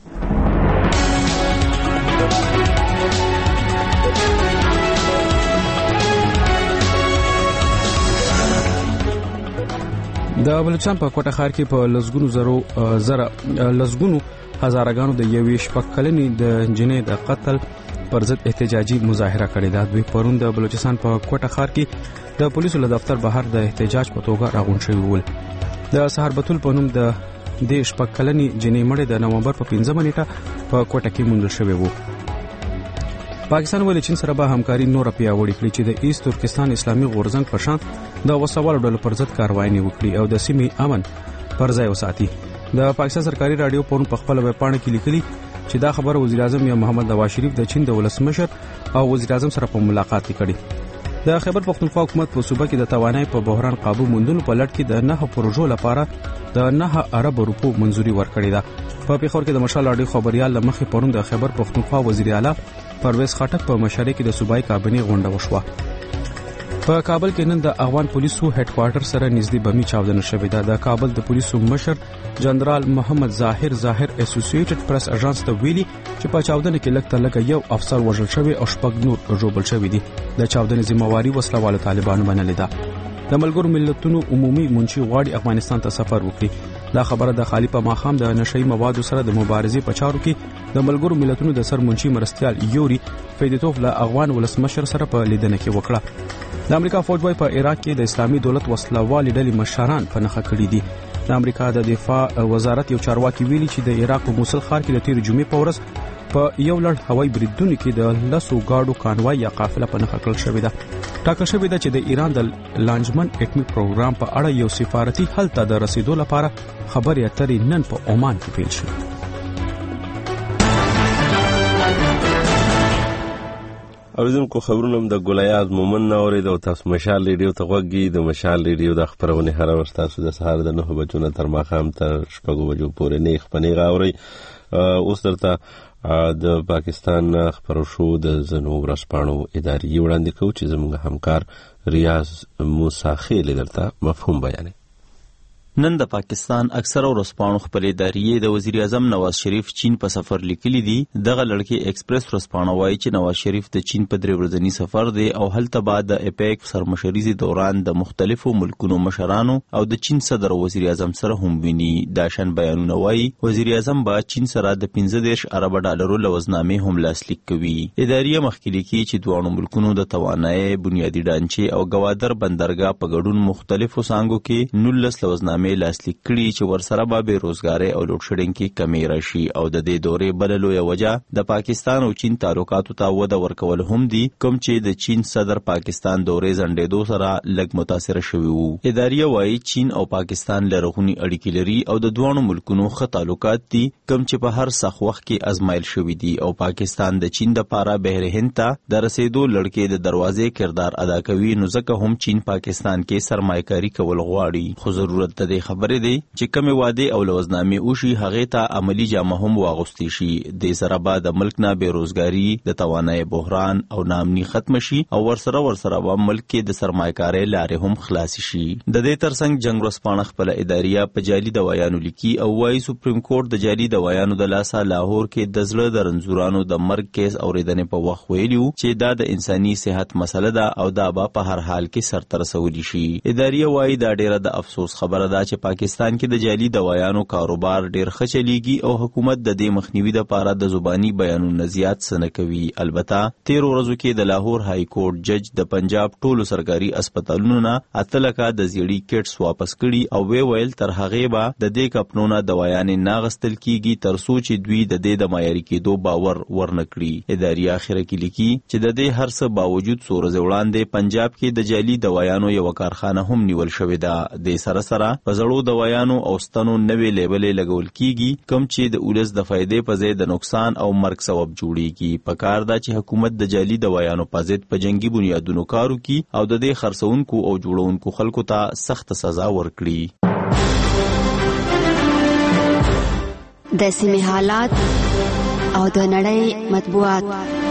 د بلوچستان په کوټه ښار کې په لسګونو زرو زره لسګونو هزارګانو د یوې شپږ کلنې د جنې د قتل پر ضد احتجاجي مظاهره کړې ده. دوی پرون د بلوچستان په کوټه ښار کې د پولیسو له دفتر بهر د احتجاج په توګه راغونډ شوي ول. د سهار بتول په نوم د دې شپږ کلنې جنې مړې د نومبر په پنځمه نیټه په کوټه کې موندل شوې وو. پاکستان ولې چین سره به همکاري نور پیاوړې کړي چې د ایست ترکستان اسلامي غورځنګ په شان د وسوالو ډلو پر ضد کاروایي وکړي او د سیمې امن پر ځای وساتي. د پاکستان سرکاري رادیو پرون په خپل ویبپاڼه کې لیکلي چې دا خبره وزیر اعظم یا محمد نواز شریف د چین د ولسمشر او وزیر اعظم سره په ملاقات کې کړي. د خیبر پختونخوا حکومت په صوبه کې د توانایي په بحران قابو موندلو په لړ کې د نه پروژو لپاره د نه ارب روپو منځوري ورکړې ده. په پیښور کې د مشال رادیو خبريال لمخې پرون د خیبر پختونخوا وزیر اعلی پرویز خټک په مشرۍ کې د صوبایي کابینې غونډه وشوه. په کابل کې نن د افغان پولیسو هډ کوارټر سره نږدې بمي چاودنه شوې ده. د کابل د پولیسو مشر جنرال محمد ظاهر ظاهر اسوسییټډ پریس اژانس ته ویلي چې په چاودنه کې لږ تر لږه یو افسر وژل شوی او شپږ نور ژوبل شوي دي. د چاودنې ذمہواري وسلوالو طالبانو منلې ده. د ملګرو ملتونو عمومي منشي غواړي افغانستان ته سفر وکړي. دا خبره د خالی په ماخام د نشئی موادو سره د مبارزې په چارو کې د ملګرو ملتونو د سر منشي مرستيال یوري فیدیتوف له افغان ولسمشر سره په لیدنه کې وکړه. د امریکا فوج وايي په عراق کې د اسلامي دولت وسلوال ډلې مشران په نخښه کړي دي. د امریکا د دفاع وزارت یو چارواکي ویلي چې د عراق په موصل ښار کې د تیر جمعې په ورځ په یو لړ هوایي بریدونو کې د لسو گاډو کانوای یا قافله په نخښه کړل شوې ده. ټاکل شوې ده چې د ایران د لانجمن اټومي پروګرام په اړه یو سفارتي حل ته د رسیدو لپاره خبرې اترې نن په عمان کې پیل شي. اوریدونکو خبرونه د ګولیاز مومن اورید او تاسو مشال ریډیو ته غوږی. د مشال ریډیو د خبرونه هر ورځ تاسو د سهار د نه بجو نه تر ماښام تر شپږ بجو پورې نه خپنې غاوري. اوس درته د پاکستان خبرو شو د زنو ورسپانو اداري وړاندې کوي چې زموږ همکار ریاض موسی خیل درته مفهوم بیانوي. نن د پاکستان اکثر ورسپانو خپل ادارې د وزیر اعظم نواز شریف چین په سفر لیکلي دي. دغه لړکې ایکسپریس ورسپانو وایي چې نواز شریف د چین په درې ورځنی سفر دی او هلته بعد د اپیک سرمشرۍ دوران د مختلفو ملکونو مشرانو او د چین صدر وزیر اعظم سره هم ویني. دا شان بیانونه وایي وزیر اعظم با چین سره د پنځه دېرش ارب ډالرو لوزنامې هم لاسلیک کوي. ادارې مخکې لیکي چې دوه ملکونو د توانایي بنیادی ډانچې او گوادر بندرګاه په ګډون مختلفو څانګو کې نولس لوزنامې لاسلیک کړي چې ورسره به بیروزګاری او لوډ شیډینګ کې کمی راشي او د دې دورې بل لویه وجه د پاکستان او چین تعلقاتو ته وده ورکول هم دي، کوم چې د چین صدر پاکستان دورې زندېدو سره لږ متاثر شوي وو. ادارې وایي چین او پاکستان لرغوني اړیکې لري او د دوه ملکونو ښه تعلقات دي کوم چې په هر سخت وخت کې ازمایل شوي دي او پاکستان د چین د پاره بحر هند ته د رسیدو لړکې د دروازې کردار ادا کوي. نو ځکه هم چین پاکستان کې سرمایه‌کاري کول غواړي، خو ضرورت د خبرې دی چې کومې وعدې او لوزنامې وشي هغه ته عملی جامه هم واغوستي شي. د سره بعد د ملک نه بیروزګاری، د توانایي بحران او نامني ختم شي او ورسره ورسره و ملک کې د سرمایه‌کاري لارې هم خلاص شي. د دې ترڅنګ جنگ ورسپانه خپل ادارې په جعلي دوايانو لیکي او وايي سپریم کورټ د جعلي دوايانو د لاسه لاهور کې د زړه د رنځورانو د مرګ کیس اوریدنې په وخت ویلیو چې دا د انساني صحت مسله ده او دا به په هر حال کې سرته رسولي شي. ادارې وايي دا ډیره د افسوس خبره ده چې پاکستان کې د جعلي دوايانو کاروبار ډیر ښه چلیږي او حکومت د دې مخنیوي لپاره د زبانی بیانونو زیات څه نه کوي. البته تیر ورځو کې د لاهور های کورټ جج د پنجاب ټولو سرکاري هسپتالونو نه اتلکه د زیړی کټس واپس کړي او وی ویل تر هغه به د دې کپنونو دوايانې ناغستل کیږي تر څو چې دوی د دې د معیاري کېدو باور ورنکړي. ادارې اخر کې لیکي چې د دې هر څه باوجود څو ورځې وړاندې پنجاب کې د جعلي دوايانو یو کارخانه هم نیول شوې ده. د سره سره په زړو دوايانو او ستنو نوې لیبلې لګول کیږي کوم چې د ولس د فائدې په ځای د نقصان او مرګ سبب جوړیږي. پکار دا چې حکومت د جعلي دوايانو په ضد په جنگي بنیادونو کار وکړي او د دې خرڅونکو او جوړونکو خلکو ته سخت سزا ورکړي. د سیمې حالات او د نړۍ مطبوعات.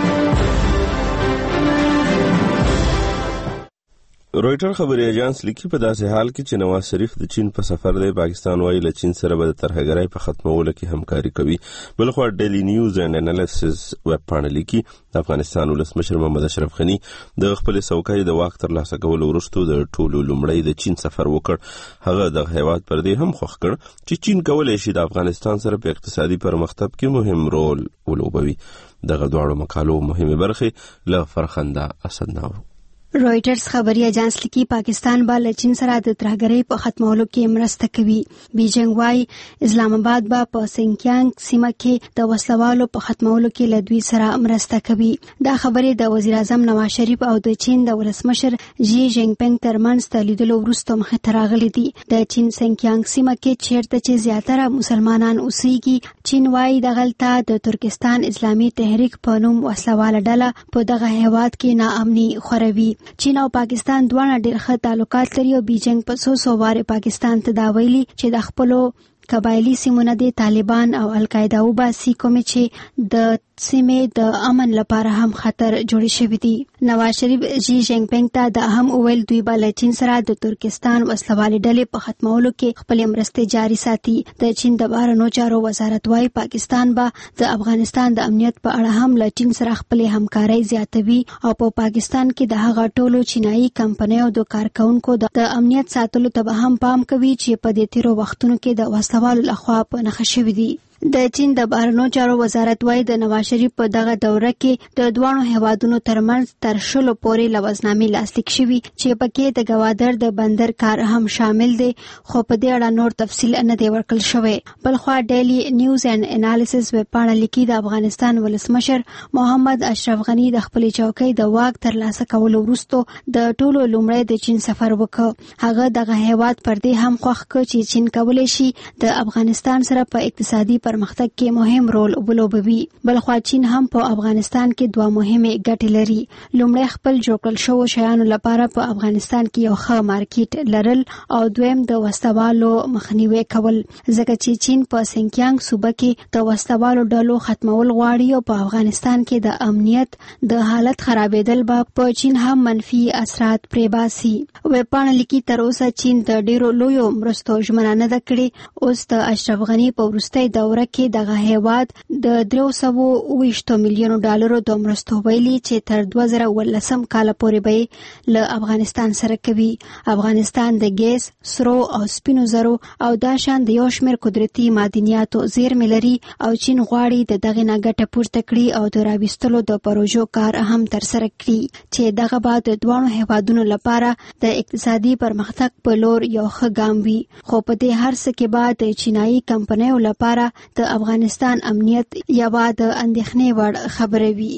رويټر خبري اژانس لیکي په داسې حال کې چې نواز شریف د چین په سفر دی، پاکستان وايي له چین سره به د ترهګرۍ په ختمولو کې همکاري کوي. بلخوا ډیلی نیوز اینڈ انالیسس ویب پاڼه لیکي د افغانستان ولسمشر محمد اشرف غني د خپل څوکۍ د واک ترلاسه کولو وروسته د ټولو لومړی د چین سفر وکړ. هغه د هیواد پر دې هم خوښ کړ چې چین کولای شي د افغانستان سره په اقتصادي پرمختګ کې مهم رول ولوبوي. دغه دواړو مقالو مهمه برخه له فرخنده اسدناو. رويټرز خبري اژانس لیکي پاکستان به له چین سره د ترهګرۍ په ختمولو کې مرسته کوي. بیجینګ وايي اسلام آباد به په سنکیانګ سیمه کې د وسلوالو په ختمولو کې له دوی سره مرسته کوي. دا خبرې د وزیر اعظم نواز شریف او د چین د ولسمشر جی جینګ پنګ ترمنځ د لیدلو وروسته مخې ته راغلي دي. د چین سنکیانګ سیمه کې چیرته چې زیاتره مسلمانان اوسېږي، چین وايي دغلته د ترکستان اسلامي تحریک په نوم وسلواله ډله په دغه هیواد کې ناامني خوروي. چین او پاکستان دواړه ډېر ښه تعلقات لري او بیجینګ په څو څو واره پاکستان ته دا ویلي چې د خپلو قبایلی سیمونه د طالبان او القاعده وباسي، کومې چې د سیمې د امن لپاره هم خطر جوړ شوی دی. نواز شریف جی جینګ پنګ ته دا هم وویل دوی به له چین سره د ترکستان وسلوالې ډلې په ختمولو کې خپلې مرستې جاري ساتي. د چین د بهرنیو چارو وزارت وايي پاکستان به د افغانستان د امنیت په اړه هم له چین سره خپلې همکارۍ زیاتوي او په پاکستان کې د هغه ټولو چینایي کمپنیو د کارکونکو د امنیت ساتلو ته به هم پام کوي چې په دې تیرو وختونو کې د وسلوالو لخوا په نښه شوي دي. د چین د بهرنیو چارو وزارت وايي د نواز شریف په دغه دوره کې د دوانو هیوادونو ترمنځ تر شلو پورې لوازنامې لاسلیک شوي چې پکې د ګوادر د بندر کار هم شامل دی، خو په دې اړه نور تفصیل نه دی ورکړل شوی. بلخوا ډیلی نیوز اینڈ انالیسس ویب پاڼه لیکي د افغانستان ولسمشر محمد اشرف غني د خپلې چوکۍ د واک ترلاسه کولو وروسته د ټولو لومړی د چین سفر وکړ. هغه دغه هیواد پر دې هم خوښ کړ چې چین کولی شي د افغانستان سره په اقتصادي پرمختګ کې مهم رول ولوبوي. بلخوا چین هم په افغانستان کې دوه مهمه ګټې لري. لومړی خپل جوړ کړل شوو شیانو لپاره په افغانستان کې یو ښه مارکیټ لرل او دویم د وسلوالو مخنیوي کول، ځکه چې چین په سنکیانګ صوبه کې د وسلوالو ډلو ختمول غواړي او په افغانستان کې د امنیت د حالت خرابېدل به په چین هم منفي اثرات پرې باسي. ویب پاڼه لیکي تر اوسه چین د ډیرو لویو مرستو ژمنه نه ده کړې. اوس د اشرف غني په وروستۍ دوره کې دغه هیواد د درې سوه اوویشت میلیونو ډالرو د مرستو ویلي چې تر دوه زره اوولسم کال پورې به له افغانستان سره کوي. افغانستان د ګیس، سرو او سپینو زرو او دا شان د یو شمېر قدرتي معدنیاتو زیرمې لري او چین غواړي د دغې نه ګټه پورته کړي او د راویستلو د پروژو کار هم ترسره کړي چې دغه به د دواړو هیوادونو لپاره د اقتصادي پرمختګ په لور یو ښه ګام وي. خو په دې هر څه کې به د چینایي کمپنیو لپاره د افغانستان امنیت یوه د اندېښنې وړ خبره وي.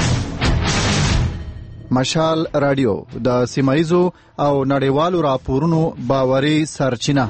مشال رادیو د سیمایزو او نړیوالو راپورونو باوري سرچینه.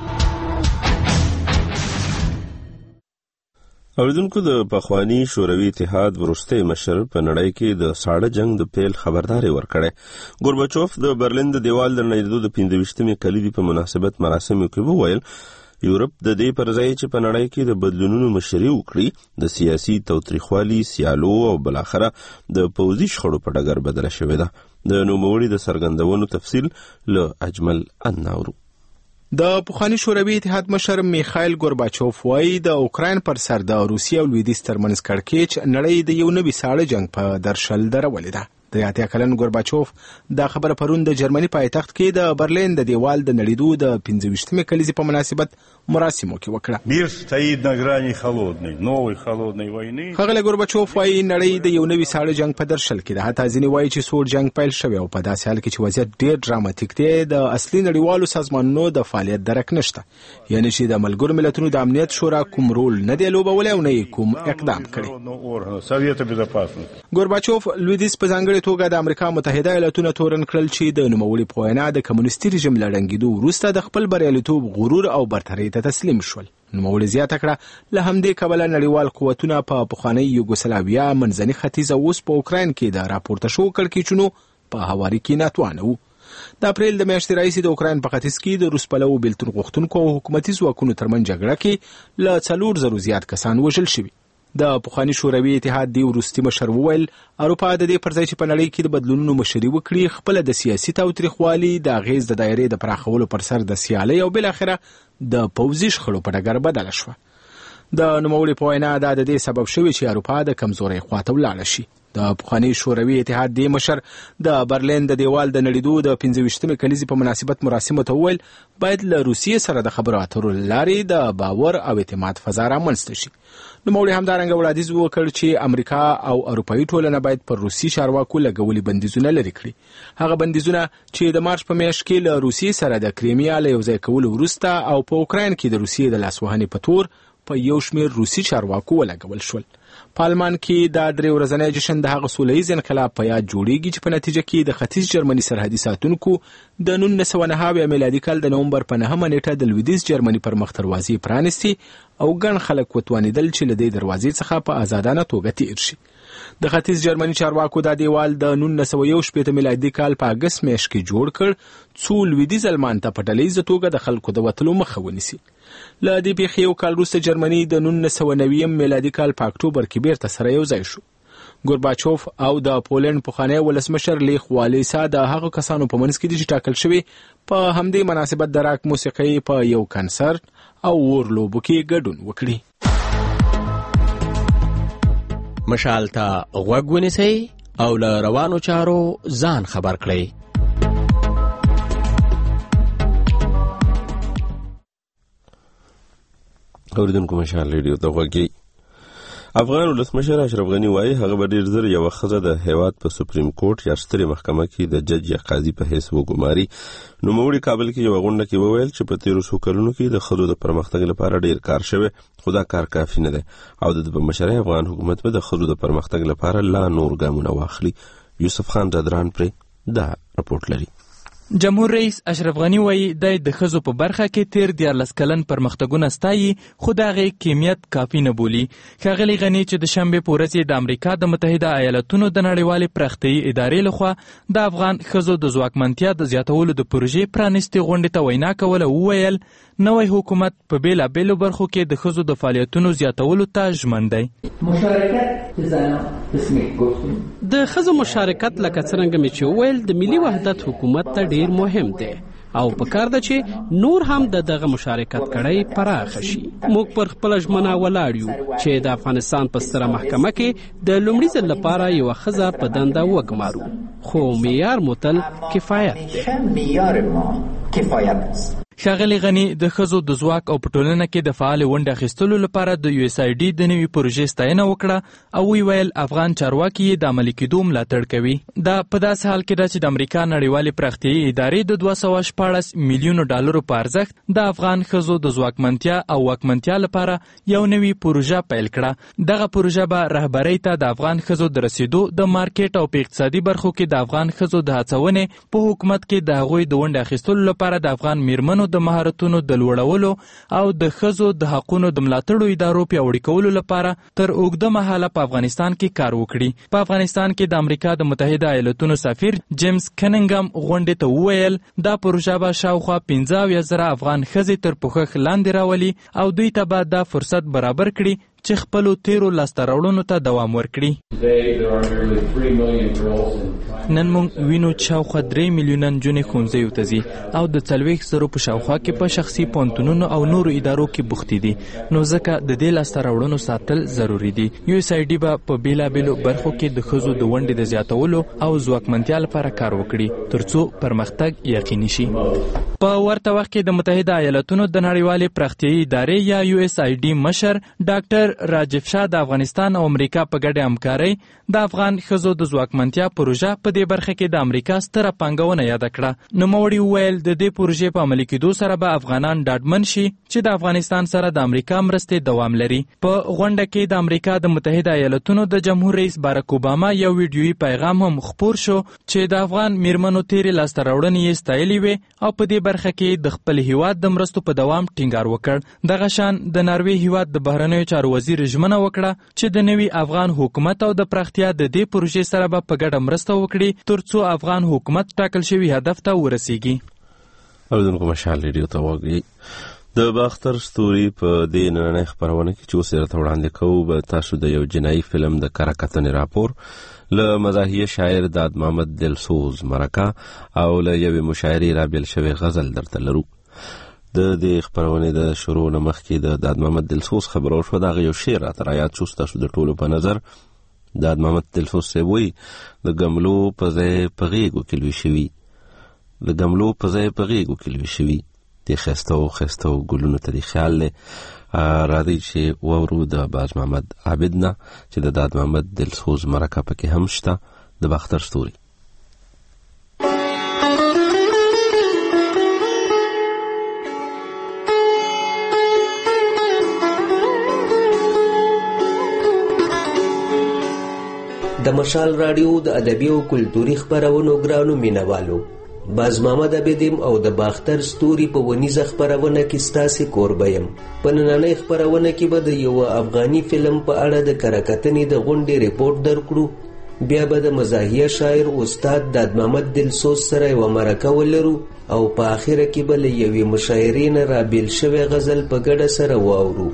اوریدونکو د پخوانی شوروي اتحاد وروستی مشر په نړۍ کې د ساړه جنگ د پیل خبرداري ورکړې. ګورباچوف د برلین د دیوال د نړیدو د پنځه ویشتمې کلیدي په مناسبت مراسمو کې وویل یورپ د دې پر ځای چې په نړۍ کې د بدلونونو مشري وکړي د سیاسي تاوتریخوالي، سیالو او بلاخره د پوځي شخړو په ډګر بدله شوې ده. د نوموړي د څرګندونو تفصیل له اجمل اناورو. د پخوانی شوروي اتحاد مشر میخایل ګورباچوف وايي د اوکراین پر سر د روسیې او لویدیځ ترمنځ کړکېچ نړۍ د یو نوي ساړه جنگ په درشل درولې ده. د اتیا کلن ګورباچوف دا خبره پرون د جرمني پایتخت کې د برلین د دیوال د نړیدو د پنځه ویشتمې کلیزې په مناسبت مراسمو کې وکړه. میر стоит на грани холодной новой холодной войны. ښاغلی ګورباچوف وايي نړۍ د یو نوي ساړه جنگ په درشل کې ده. حتی ځینې وايي چې سوړ جنگ پیل شوی او په داسې حال کې چې وضعیت ډېر ډراماتیک دی د اصلي نړیوالو سازمانونو د فعالیت درک نشته، یعنی چې د ملګرو ملتونو د امنیت شورا کوم رول نه دی لوبولی او نه یې کوم اقدام کړی. ګورباچوف لویدیځ په ځانګړې ځانګړې توګه د امریکا متحده ایالاتونه تورن کړل چې د نوموړي په وینا د کمونیستي رژیم له ړنګېدو وروسته د خپل بریالیتوب غرور او برترۍ ته تسلیم شول. نوموړي زیاته کړه له همدې کبله نړیوال قوتونه په پخوانۍ یوګوسلاویا، منځني ختیځ او اوس په اوکراین کې د راپورته شوو کړکېچونو په هواري کې ناتوانه وو. د اپریل د میاشتې راهیسې د اوکراین په ختیځ کې د روس پلوو بېلتون غوښتونکو او حکومتي ځواکونو ترمنځ جګړه کې له څلور زرو زیات کسان وژل شوي. د پخواني شوروي اتحاد د وروستي مشر وویل اروپا د دې پر ځای چې په نړۍ کې د بدلونونو مشري وکړي، خپله د سیاسي تاوتریخوالي د اغیز د دایرې د پراخولو پر سر د سیالۍ او بالاخره د پوځي شخړو په ډګر بدله شوه. د نوموړي په وینا دا د دې سبب شوی چې اروپا د کمزورۍ خواته ولاړه شي. د پخواني شوروي اتحاد د مشر د برلین د دیوال د نړیدو د پنځه ویشتمې کلیزې په مناسبت مراسمو ته وویل باید له روسیې سره د خبرو اترو له لارې د باور او اعتماد فضا رامنځته شي. نوموړي همدارنګه وړاندیز وکړ چې امریکا او اروپایي ټولنه باید پر روسي چارواکو لګولي بندیزونه لرې کړي. هغه بندیزونه چې د مارچ په میاشت کې له روسیې سره د کریمیا له یوځای کولو وروسته او په اوکراین کې د روسیې د لاسوهنې په تور په یو شمېر روسي چارواکو ولګول شول. په آلمان کې دا درې ورځنی جشن د هغه سوله ییز انقلاب په یاد جوړیږي چې په نتیجه کې د ختیځ جرمني سرحدي ساتونکو د نولس سوه نهه اویا میلادي کال د نومبر په نهمه نیټه د لویدیځ جرمني پر مخ دروازې پرانیستي او ګڼ خلک وتوانېدل چې له دې دروازې څخه په ازادانه توګه تیر شي. د ختیځ جرمني چارواکو دا دیوال د نولس سوه یو شپېته میلادي کال په اګست میاشت کې جوړ کړ څو لویدیځ آلمان ته په ډلهییزه توګه د خلکو د وتلو مخه ونیسي. له دې پیښې یو کال وروسته جرمني د نولس سوه نویم میلادي کال په اکتوبر کې بیرته سره یو ځای شو. ګورباچوف او د پولنډ پخوانی ولسمشر لیخ والیسا د هغو کسانو په منځ کې دي چې ټاکل شوي په همدې مناسبت د راک موسیقۍ په یو کنسرت او اور لوبو کې ګډون وکړي. مشال ته غوږ ونیسئ او له روانو چارو ځان خبر کړئ. اوریدونکو مشال ریډیو ته غوږی. افغان ولسمشر اشرف غني وایي هغه به ډېر زر یوه ښځه د هیواد په سپریم کورټ یا سترې محکمه کې د جج یا قاضي په حیث وګماري. نوموړي کابل کې یوه غونډه کې وویل چې په تېرو څو کلونو کې د ښځو د پرمختګ لپاره ډېر کار شوی، خو دا کار کافي نه دی او د په مشرۍ افغان حکومت به د ښځو د پرمختګ لپاره لا نور ګامونه واخلي. یوسف خان رادران پرې دا راپورټ لري. جمهور رئیس اشرف غني وایي د د ښځو په برخه کې تیر دیارلس کلن پرمختګونه ستایي، خو د هغې کمیت کافي نه بولي. ښاغلي غني چې د شنبې په ورځ د امریکا د متحده ایالاتونو د نړیوالې پراختیایي ادارې لخوا د افغان ښځو د ځواکمنتیا د زیاتولو د پروژې پرانیستې غونډې ته وینا کوله وویل نوی حکومت په بېلابېلو برخو کې د ښځو د فعالیتونو زیاتولو ته ژمن دی. د ښځو مشارکت لکه څرنګه مې چې وویل د ملي وحدت حکومت ته ډیر مهم دی او پکار ده چې نور هم د دغه مشارکت کړی پراخ شي. موږ پر خپل ژمنه ولاړ یو چې د افغانستان په ستره محکمه کې د لومړي ځل لپاره یو ښځه په دنده وګمارو، خو معیار مو تل کفایت دی. ښاغلي غني د ښځو د ځواک او په ټولنه کې د فعال ونډې اخیستلو لپاره د یو اس آی ډي د نوي پروژې ستاینه وکړه او وی ویل افغان چارواکي یې د عملي کېدو ملاتړ کوي. دا په داسې حال کې ده چې د امریکا نړیوالې پراختیایي ادارې د دوه سوه شپاړس میلیونو ډالرو په ارزښت د افغان ښځو د ځواکمنتیا او واکمنتیا لپاره یو نوي پروژه پیل کړه. دغه پروژه به رهبرۍ ته د افغان ښځو د رسیدو د مارکیټ او په اقتصادي برخو کې د افغان ښځو د هڅونې په حکومت کې د هغوی د ونډې اخیستلو لپاره د افغان میرمنو د مهارتونو د لوړولو او د ښځو د حقونو د ملاتړو ادارو پیاوړي کولو لپاره تر اوږده مهاله په افغانستان کې کار وکړي. په افغانستان کې د امریکا د متحده ایالاتونو سفیر جیمز کننګم غونډې ته وویل دا پروژه به شاوخوا پنځه اویا زره افغان ښځې تر پوښښ لاندې راولي او دوی ته به دا فرصت برابر کړي چې خپلو تیرو لاسته راوړنو ته دوام ورکړي. نن موږ وینو چې شاوخوا درې میلیونه نجونې ښوونځیو ته ځي او د څلوېښت زرو په شاوخوا کې په شخصي پوهنتونونو او نورو ادارو کې بوختې دي، نو ځکه د دې لاسته راوړنو ساتل ضروري دي. یو اس آی ډي به په بېلابېلو برخو کې د ښځو د ونډې د زیاتولو او ځواکمنتیا لپاره کار وکړي تر څو پرمختګ یقیني شي. په ورته وخت کې د متحده ایالاتونو د نړیوالې پراختیایي ادارې یا یو اس آی ډي مشر ډاکټر راجیف شاه د افغانستان او امریکا په ګډه همکارۍ د افغان ښځو د ځواکمنتیا پروژه په دې برخه کې د امریکا ستره پانګونه یاده کړه. نوموړي وویل د دې پروژې په عملي کېدو سره به افغانان ډاډمن شي چې د افغانستان سره د امریکا مرستې دوام لري. په غونډه کې د امریکا د متحده ایالاتونو د جمهور رئیس بارک اوباما یو ویډیویي پیغام هم خپور شو چې د افغان میرمنو تیرې لاسته راوړنې یې ستایلې وې او په دې برخه کې د خپل هیواد د مرستو په دوام ټینګار وکړ. دغه شان د ناروې هیواد د بهرنیو چارو وزیر ژمنه وکړه چې د نوي افغان حکومت او د پراختیا د دې پروژې سره به په ګډه مرسته وکړي ترڅو افغان حکومت ټاکل شوي هدف ته ورسیږي. اوریدونکو مشال ریډیو ته وګورئ. د باختر ستوري په دې نننۍ خپرونه کې چې اوس درته وړاندې کوو به تاسو د یو جنایي فلم د کره کتنې راپور له مزاحیه شاعر داد محمد دلسوز مرکه او له یوې مشاعرې رابیل شوې غزل درته لرو. د دې خپرونې د شروع نه مخکې د داد محمد دلسوز خبرو شوه. دغه یو شعر راته رایاد شو ستاسو د ټولو په نظر. داد محمد دلسوز صاحب وایي د ګملو په ځای په غېږو کې لوی شوي د ګملو په ځای په غېږو کې لوی شوي د ښایستو ښایستو ګلونو ته دې خیال دی. راځئ چې واورو د باز محمد عابد نه چې د داد محمد دلسوز مرکه پکې هم شته. د باختر ستوري. د مشال راډیو د ادبي او کلتوري خپرونو ګرانو مینوالو، باز محمد عابدیم او د باختر ستوري په ونیزه خپرونه کې ستاسې کوربه یم. په نننۍ خپرونه کې به د یو افغاني فلم په اړه د کره کتنې د غونډې ریپورټ درکړو. بیا به د مزاحیه شاعر استاد داد محمد دلسوز سره یوه مرکه ولرو او په آخره کې به له یوې مشاعرې نه رابیل شوی غزل په ګډه سره واورو.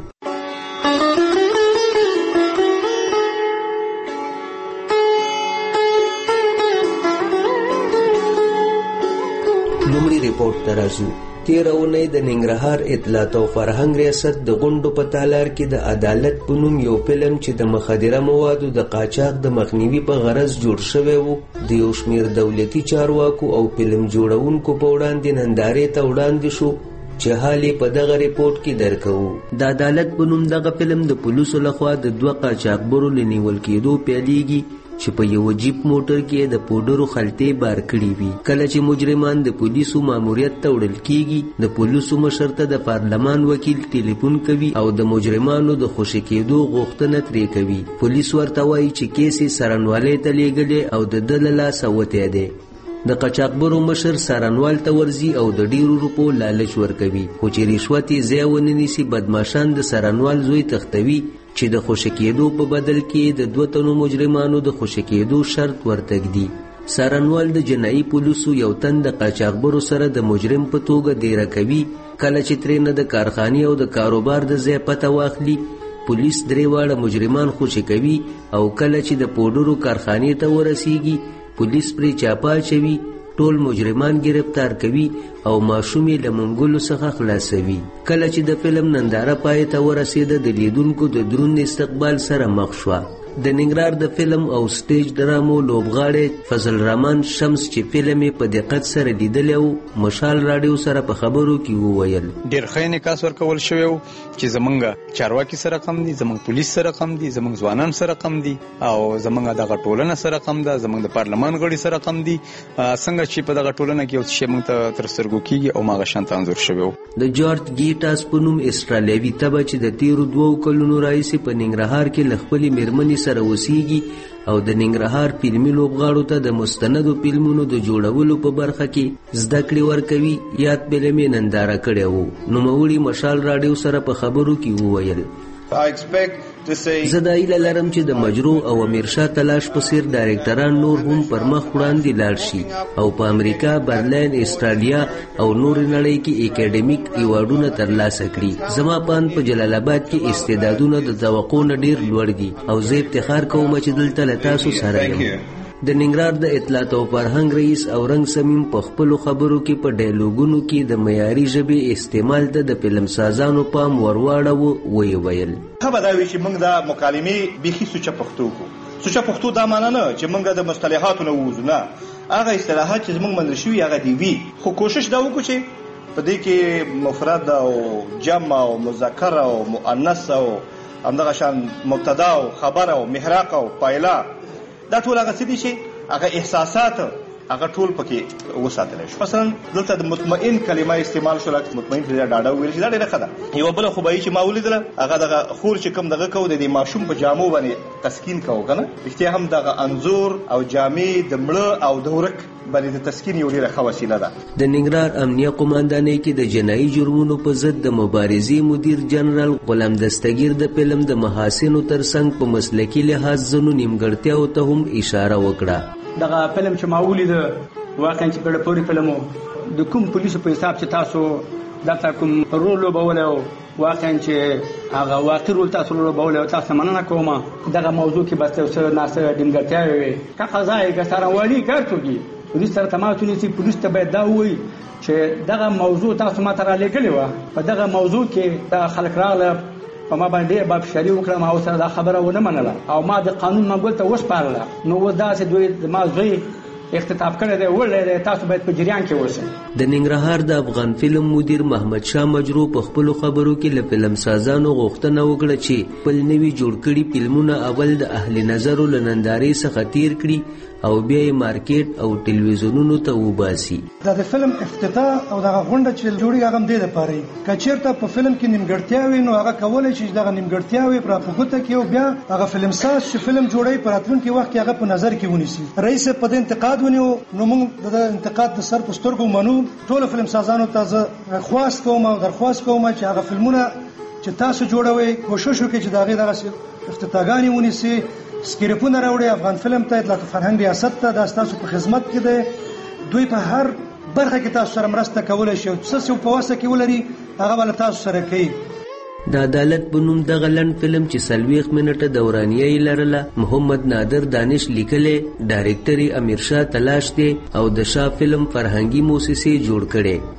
لومړی ریپورټ ته راځو. تېره اونۍ د ننګرهار اطلاعات او فرهنګ ریاست د غونډو په تالار کې د عدالت په نوم یو فلم چې د مخدره موادو د قاچاق د مخنیوي په غرض جوړ شوی و د یو شمېر دولتي چارواکو او فلم جوړونکو په وړاندې نندارې ته وړاندې شو چې حال یې په دغه ریپورټ کې درکوو. د عدالت په نوم دغه فلم د پولیسو لخوا د دوه قاچاقبرو له نیول کېدو پیلېږي چې په یو جیپ موټر کې د پوډرو خلطې بار کړي وي. کله چې مجرمان د پولیسو ماموریت ته وړل کېږي د پولیسو مشر ته د پارلمان وکیل ټلیفون کوي او د مجرمانو د خوشي کېدو غوښتنه ترې کوي. پولیس ورته وایي چې کیس یې څارنوالۍ ته لیږلی او د ده له لاسه وتی دی. د قاچاقبرو مشر څارنوال ته ورځي او د ډیرو روپو لالچ ورکوي، خو چې رشوت یې ځای ونه نیسي بدماشان د څارنوال زوی تختوي چې د خوشي کېدو په بدل کې د دوه تنو مجرمانو د خوشي کېدو شرط ورتږدي. څارنوال د جنایي پولیسو یو تن د قاچاقبرو سره د مجرم په توګه دیره کوي. کله چې ترېنه د کارخانې او د کاروبار د ځای پته واخلي پولیس درې واړه مجرمان خوشي کوي او کله چې د پوډرو کارخانې ته ورسیږي پولیس پرې چاپه اچوي، ټول مجرمان گرفتار کوي او ماشومې له منګولو څخه خلاصوي. کله چې د فلم ننداره پای ته ورسېده د لیدونکو د دروند استقبال سره مخ شوه. د ننګرهار د فلم او سټیج ډرامو لوبغاړی فضل رحمان شمس چې فلم یې په دقت سره لیدلی و مشال راډیو سره په خبرو کې وویل ډېر ښه انعکاس ورکول شوی و چې زمونږ چارواکي سره کم دي، زمونږ پولیس سره کم دي، زمونږ ځوانان سره کم دي او زمونږ دغه ټولنه سره کم ده، زمونږ د پارلمان غړي سره کم دي. څنګه چې په دغه ټولنه کې یو څه موږ ته تر سترګو کېږي او ماغه شانته انځور شوی و. د جارج ګیټاس په نوم اسټرالیوي تبه چې د تیرو دوو کلونو راهیسې په ننګرهار کې له خپلې مېرمنې سره اوسیږي او د ننګرهار فلمي لوبغاړو ته د مستندو فلمونو د جوړولو په برخه کې زده کړې ورکوي یاد فلم یې ننداره کړی و. نوموړي مشال راډیو سره په خبرو کې وویل زه دا هیله لرم چې د مجرو او امیرشاه تلاش په څیر ډایرکټران نور هم پر مخ وړاندې لاړ شي او په امریکا، برلین، اسټرالیا او نور نړۍ کې اکیډمیک ایوارډونه ترلاسه کړي. زما پان په جلال آباد کې استعدادونه د توقع نه ډیر لوړ دي او زه افتخار کوم چې دلته له تاسو سره یم. د ننګرهار د اطلاعات او فرهنګ رئیس اورنګ سمیم په خپلو خبرو کې په ډایلوګونو کې د معیاري ژبې استعمال ته د فلم سازانو پام ورواړو. ویې ویل خبر دا وی چې موږ د مکالمې بیخي سوچه پښتو کو. سوچه پښتو دا معنی نه چې موږ د مصطلحاتو نه ووځو، نه، هغه اصطلاحات چې موږ منل شوي هغه دی وی، خو کوشش دا وکړو چې په دې کې مفرد او جمع او مذکر او مؤنث او همدغه شان مبتدا او خبر او محراق او پایله دا ټول هغه څه دي چې هغه احساسات هغه ټول پکې وساتل شي. مثلا دلته د مطمئن کلمه استعمال شو، لکه مطمئن په ډاډه ویل شي، دا ډېره ښه ده. یو بل خوبایي چې ما ولیدله هغه دغه خور چې کوم دغه کو د ماشوم په جامو باندې تسکین کوو کنه، رښتیا هم دغه انزور او جامې د مړه او د ورک باندې د تسکین یو ډېره ښه وسیله ده. د ننګرهار امنیه قوماندانۍ کې د جنایي جرمونو په ضد د مبارزې مدیر جنرال غلام دستگیر د فلم د محاسنو ترڅنګ په مسلکي لحاظ ځینو نیمګړتیاوو ته هم اشاره وکړه. دغه فلم چې ما ولید واقعا چې په ډېر فلم و د کوم پولیسو په حساب چې تاسو دلته کوم رول لوبولی او واقعا چې هغه واقعي رول تاسو لوبولی او تاسو مننه کوم. دغه موضوع کې بس یو څه ناڅه نیمګړتیاوې وې که قضا یې که څارنوالي کار څوکي پولیس سره تماس ونیسي. پولیس ته باید دا ووایي چې دغه موضوع تاسو ما ته رالېږلې وه، په دغه موضوع کې دغه خلک راغله په ما باندې باب شری وکړه، ما اوسره دا خبره ونه منله او ما د قانون منګول ته وسپارله. نو اوس داسې دوی ما زوی اختطاف کړی دی، وړی دی، تاسو باید په جریان کې اوسئ. د ننګرهار د افغان فلم مدیر محمد شاه مجرو په خپلو خبرو کې له فلم سازانو غوښتنه وکړه چې خپل نوي جوړ کړي فلمونه اول د اهل نظرو له نندارې څخه تیر کړي او بیا یې مارکیټ او ټلویزیونونو ته وباسي. دا د فلم افتتاح او دغه غونډه چې جوړي هغه هم دې دپاره وي. که چېرته په فلم کې نیمګړتیاوې نو هغه کولی شي چې دغه نیمګړتیاوې پر راپورته کړي او بیا هغه فلم ساز چې فلم جوړوي په راتلونکي وخت کې هغه په نظر کې ونیسي. رئیس په دې انتقاد ونیو نو موږ د انتقاد د سر په سترګو منو. ټولو فلم سازانو ته زه خواست کوم او درخواست کوم چې هغه فلمونه چې تاسو جوړوئ کوشش وکړئ چې د هغې دغه افتتاحګانې ونیسي، سکریپونه راوړي افغان فلم ته، اطلاعات فرهنګ ریاست ته، دا ستاسو په خدمت کې دی. دوی په هر برخه کې تاسو سره مرسته کولی شي او څه په وسه کې ولري هغه به له تاسو سره کوي. د عدالت په نوم دغه لنډ فلم چې څلوېښت منټه دورانیه یې لرله محمد نادر دانش لیکلی، ډایرکټر یې امیرشاه تلاش دی او د شاه فلم فرهنګي موسسې جوړ کړی.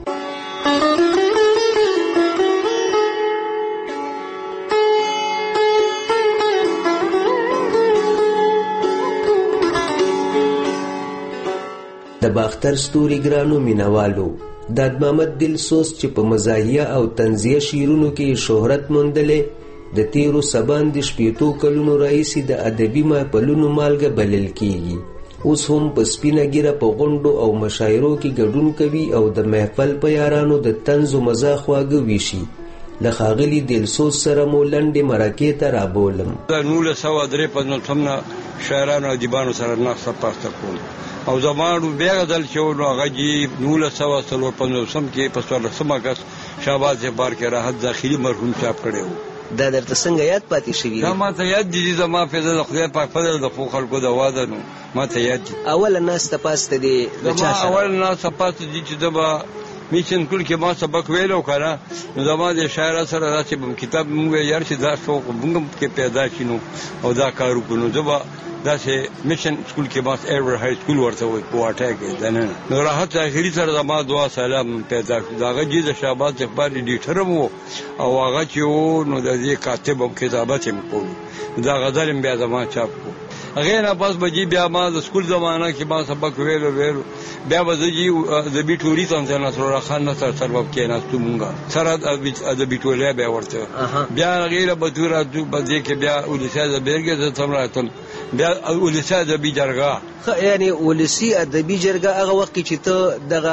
د باختر ستوري ګرانو مینوالو، داد محمد دلسوز چې په مزاحیه او طنزیه شعرونو کې شهرت موندلې، د تیرو سبان د شپېتو کلونو راهیسې د ادبي محفلونو مالګه بلل کیږي. اوس هم په سپینه ګیره په غونډو او مشاعرو کې ګډون کوي او د محفل په یارانو د طنز و مزاح خواږه ویشي. له ښاغلي دلسوز سره مو لنډې مرکې ته رابولم. د نولس سوه درې پنځوسم نه شاعرانو او ادیبانو سره ناسته پاسته کوم او زمانو بیا غزل چې و نو هغه جي نولس سوه څلور پنځوسم کې په څوارلسم اګست شهباز جبار کې راحت داخلي مرحوم چاپ کړی و. دا درته څنګه یاد پاتې شوي؟ دا ما ته یاد دي، زما فضل د خدای پاک فضل د ښو خلکو د واده نو ما ته یاد دي. اوله ناسته پاسته دي د چا سره؟ اوله ناسته پاسته دي چې زه به میشن کول کې ما سبق ویلو کنه، نو زما د شاعر سره راځي په کتاب موږ یار چې دا شوق موږ کې پیدا شینو او دا کار وکړو. زه به داسې میشن سکول کې ما ایور های سکول ورته وایي په واټه کې دننه. نو راحت ظاهري سره زما دعا سلام پیدا شو. د هغه جي د شهباز جبار ایډیټر هم او هغه چې و نو د دې کاتب هم کتابت هم کولو. دا غزل هم بیا زما چاپ کړو. هغې نه پس به جي بیا ما د سکول زمانه کې ما سبق ویلو ویلو بیا به زه جي د بیټوري ته نصرالله خان نه سره سر به کېناستو مونږ سره د بیټولیا بیا ورته بیا هغې له به دوی راتلو په دې کې بیا اولسي ادبیرګې زه ته هم راتلم بیا اولسي ادبي جرګه. یعنې ولسي ادبي جرګه هغه وخت کې چې ته دغه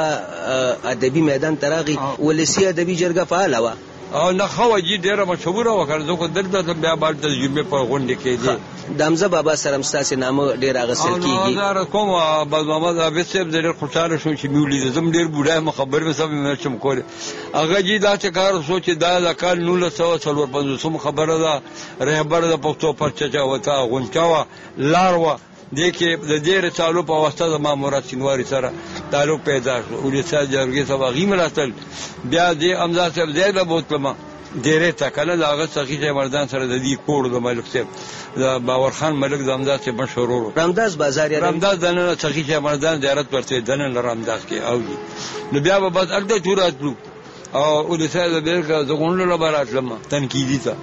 ادبي میدان ته راغی ولسي ادبي جرګه فعاله وه؟ او نه ښه وه جي ډېره مشهوره وه که نه. زه خو دلته بیا بل تجربې په غونډې کې دي. د حمزه بابا سره هم ستاسې نامه ډېر اخیستل کېږي. زه کوم عباس محمد عابد صاحب زه ډېر خوشحاله شوم چې مې ولیده. زه هم ډېر بوډا یم خبر مې سم نه شم کولی. هغه جي داسې کار وشو چې دا د کال نولس سوه څلور پنځوسم خبره ده. رهبر د پښتو پرچه چا غونچه وه لار وه دې کې د دې رسالو په واسطه زما مراد سینواري سره تعلق پیدا شو. اولسي جرګې صاحب هغې مې راتلل. بیا دې حمزه صاحب ځای ته بوتلم ډېرې ته که نه د هغه سخي صاحب مردان سره د دې کور د ملک صاحب د باورخان ملک د حمزه صاحب مشهور ورور رمداس بازار یې رمداس دننه سخي صاحب مردان زیارت ورته دننه رمداس کې اودي. نو بیا به بس هلته ټول راتلو او اولسي جرګې زه غونډو له به راتلم تنقیدي ته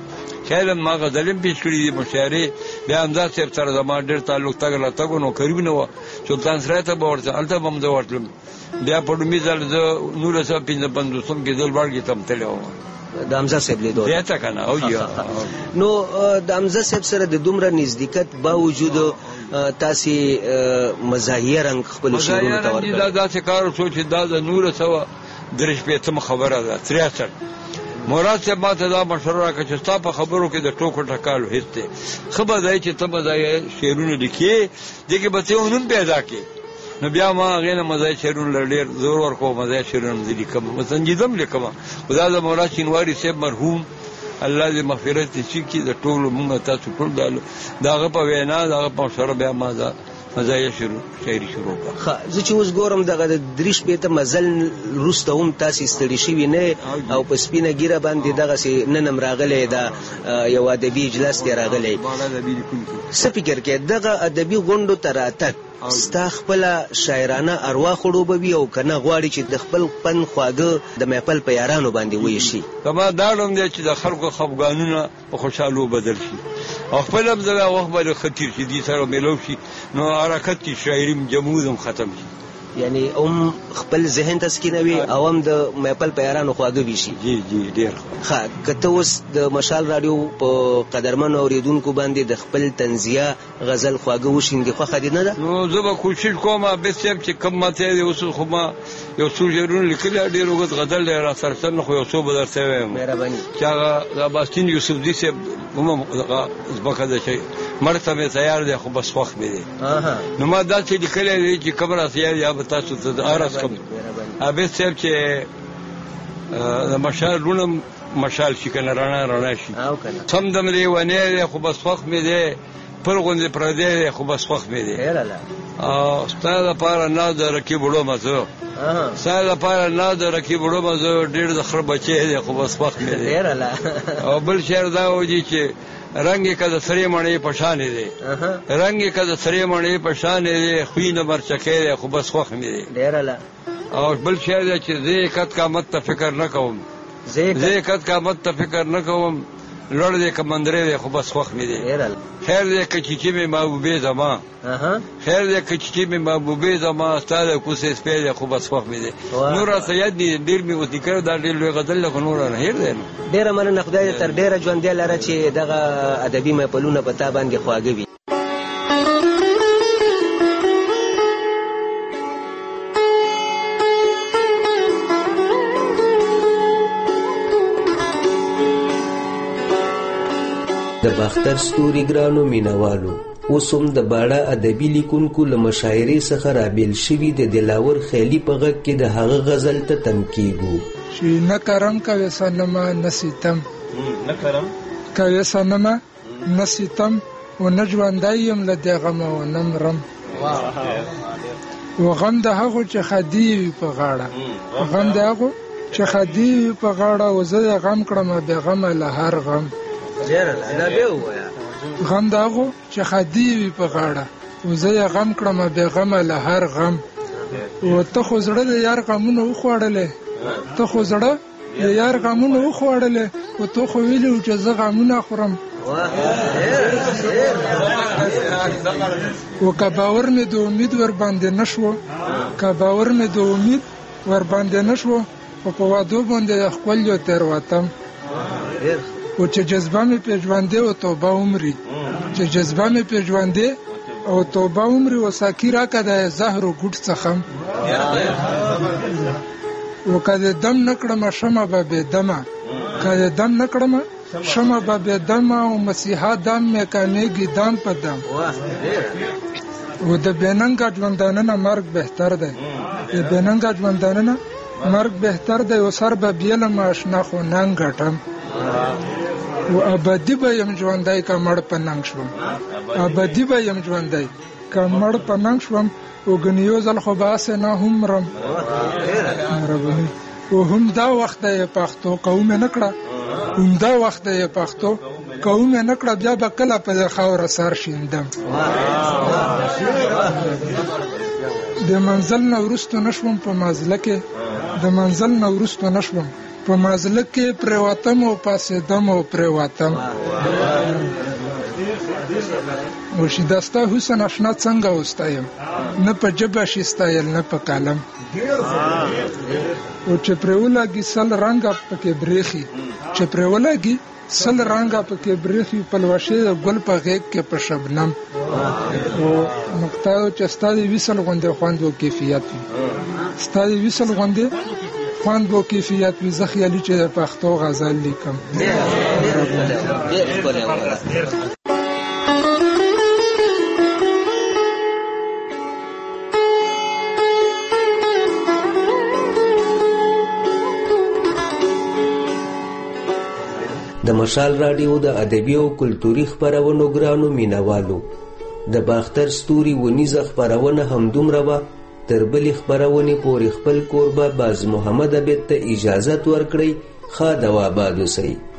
شاید ما غزلیم پیش کړی دي مشاعرې بیا همدا صاحب سره زما ډېر تعلق تګ راتګ نو قریب نه و سلطان سرای ته به ورته هلته به هم زه ورتلم بیا په لومړي ځل زه نولس سوه پنځه پنځوسم کې زلباړ کې ته هم تللی وم د حمزه صاحب لیدو بیا ته که نه او جی نو د حمزه صاحب سره د دومره نزدېکت باوجود تاسې مزاحیه رنګ خپلو شعرونو ته ورکړل دا داسې کار وشو چې دا د نولس سوه درې شپېتمه خبره ده تریاسټ مراد صاحب ما ته دا مشوره راکړه چې ستا په خبرو کې د ټوکو ټکالو هېڅ دی ښه به دی چې ته مزاحیه شعرونه لیکې دې کې به ته یو نوم پیدا کړې نو بیا ما هغې نه مزاحیه شعرونه له ډېر زور ورکوم مزاحیه شعرونه زه لیکم سنجیده هم لیکم خو دا د مولا شینواري صاحب مرحوم الله دې مغفرت یې کړي د ټولو مونږ تاسو ټول د هغه په وینا د هغه په مشوره بیا ما دا مزاحیه شروع شاعري شروع کړه زه چې اوس ګورم دغه د درې شپېته مزل وروسته هم تاسې ستړي شوي نه او په سپینه ږیره باندې دغسې نن هم راغلی دا یو ادبي اجلاس کې راغلی څه فکر کوې دغه ادبي غونډو ته راتګ ستا خپله شاعرانه اروا خړوبوي او که نه غواړي چې د خپل فن خواږه د محفل په یارانو باندې ویشي زما دا ډم دی چې د خلکو خفګانونه په خوشحالو بدل شي او خپل هم زه وخت باندې خطیر شي دې سره میلو شي نو حرکت کې شاعري جمود هم ختم شي یعنی هم خپل ذهن تسکینوي او هم د محفل په یارانو خواږه ویشي جی جی ډېر ښه که ته اوس د مشال راډیو په قدرمنو اورېدونکو باندې د خپل طنزیه غزل خواږه وشیندې خوښه دې نه ده نو زه به کوشش کوم عابد صاحب چې کم ماته دی اوس خو ما یو څو شعرونه لیکلي ډېر اوږد غزل دی را سره سره خو یو څو به درته وایم مهرباني چې هغه د عباسدین یوسفزي صاحب هم ځمکه ده چې مړ ته مې تیار دی خو بس خوښ مې دی نو ما داسې لیکلی دی چې کم را تیار یا به تاسو ته عرض کوم عابد صاحب چې د مشال لونه مشال شي که نه رڼا رڼا شي سم دم لیونی دی خو بس خوښ مې دی پر غوندې پردی دی خو بس خوښ مې دی او ستا دپاره ناز د رقیب وړمه زه ستا دپاره ناز د رقیب وړمه زه ډېر د خره بچی دی خو بس خوښ مې دی او بل شعر دا وجي چې رنگ که د سرې مڼې په شانې دی رنگ که د سرې مڼې په شانې دی خوی نه مرچکی دی خو بس خوښ مې دی او بل شعر دی چې زه کت قامت ته فکر نه کوم زه کت قامت ته فکر نه کوم لړ دی که مندرې دی خو بس خوښ مې دی خیر دی که چیچي مې محبوبې زما خیر دی که چیچي مې محبوبې زما ستا د کوڅې سپی دی خو بس خوښ مې دی نور راته یاد دي ډېر مې اوس لیکلی دا ډېر لوی غزل دی خو نور رانه هېر دی نو ډېره مننه خدای دې تر ډېره ژوندی لره چې دغه ادبي محفلونه په تا باندې خواږه وي د باختر ستوري ګرانو مینوالو اوس هم د باړه ادبي لیکونکو له مشاعرې څخه رابیل شوي د دلاور خیالي په غږ کې د هغه غزل ته تم کیږو چې نه کرم کوي صنما نه ستم نه کرم کوي صنما نه ستم و نه ژوندی یم له دې غمه و نه مرم و غم د هغو چې خدي وي په غاړه غم د هغو چې خدي وي په غاړه و زه یې غم کړم بېغمه له هر غم غم د هغو چې خدي وي په غاړه و زه یې غم کړم بېغمه له هر غم و ته خو زړه د یار غمونه وخوړلې ته خو زړه د یار غمونه وخوړلې و ته خو ویلي و چې زه غمونه خورم و که باور مې د امید ور باندې نشو که باور مې د امید ور باندې نشو و په وادو باندې خپل یو تېروتم او چې جذبه مې په ژوندې او توبه عمري چې جذبه مې په ژوندې او توبه عمري و ساکي راکه د زهر و ګوټ څخم و که د دم نه کړمه شمه به بېدمه که د دم نه کړمه شمه به بېدمه او مسیحا دم مې کامیږي دم په دم و د بېننګه ژوندانه نه مرګ بهتر دی د بېننګه ژوندانه نه مرګ بهتر دی و سر به بیلم اشنا خو ننګ ګټم و ابدي به یم ژوندی که مړ په ننګ شوم ابدي به یم ژوندی که مړ په ننګ شوم و ګنې یو ځل خو به هسې نه هم مرم مهرباني و هم دا وخت یې پښتو قوم یې نه کړه هم دا وخت یې پښتو قوم یې نه کړه بیا به کله په دې خاوره سر شیندم د منزل نه وروسته نه شوم په مازله کې د منزل نه وروسته نه شوم په مازله کې پریواتم او پاسېدم او پریواتم او چې داستا حسن اشنا څنګه وستایم نه په جبه شي ستایل نه په کالم او چې پریولاږي سل رنګه پکې بریخي چې پریولاږي سل رنګه پکې بریخي پلوشه ګل په غیږ کې په شبنم او نقطه چې ستادي وصل غونډه خواندو کیفیت ستادي وصل غونډه خواندو کیفیت وی زخیالي چې په پښتو غزل لیکم د مشال رادیو د ادبي او کلتوري خپرونو ګرانو مینوالو د باختر ستوري ونیزه خپرونه همدومره وه تر بلې خپرونې پورې خپل کوربه باز محمد عبید ته اجازت ورکړئ ښه د آباد اوسئ.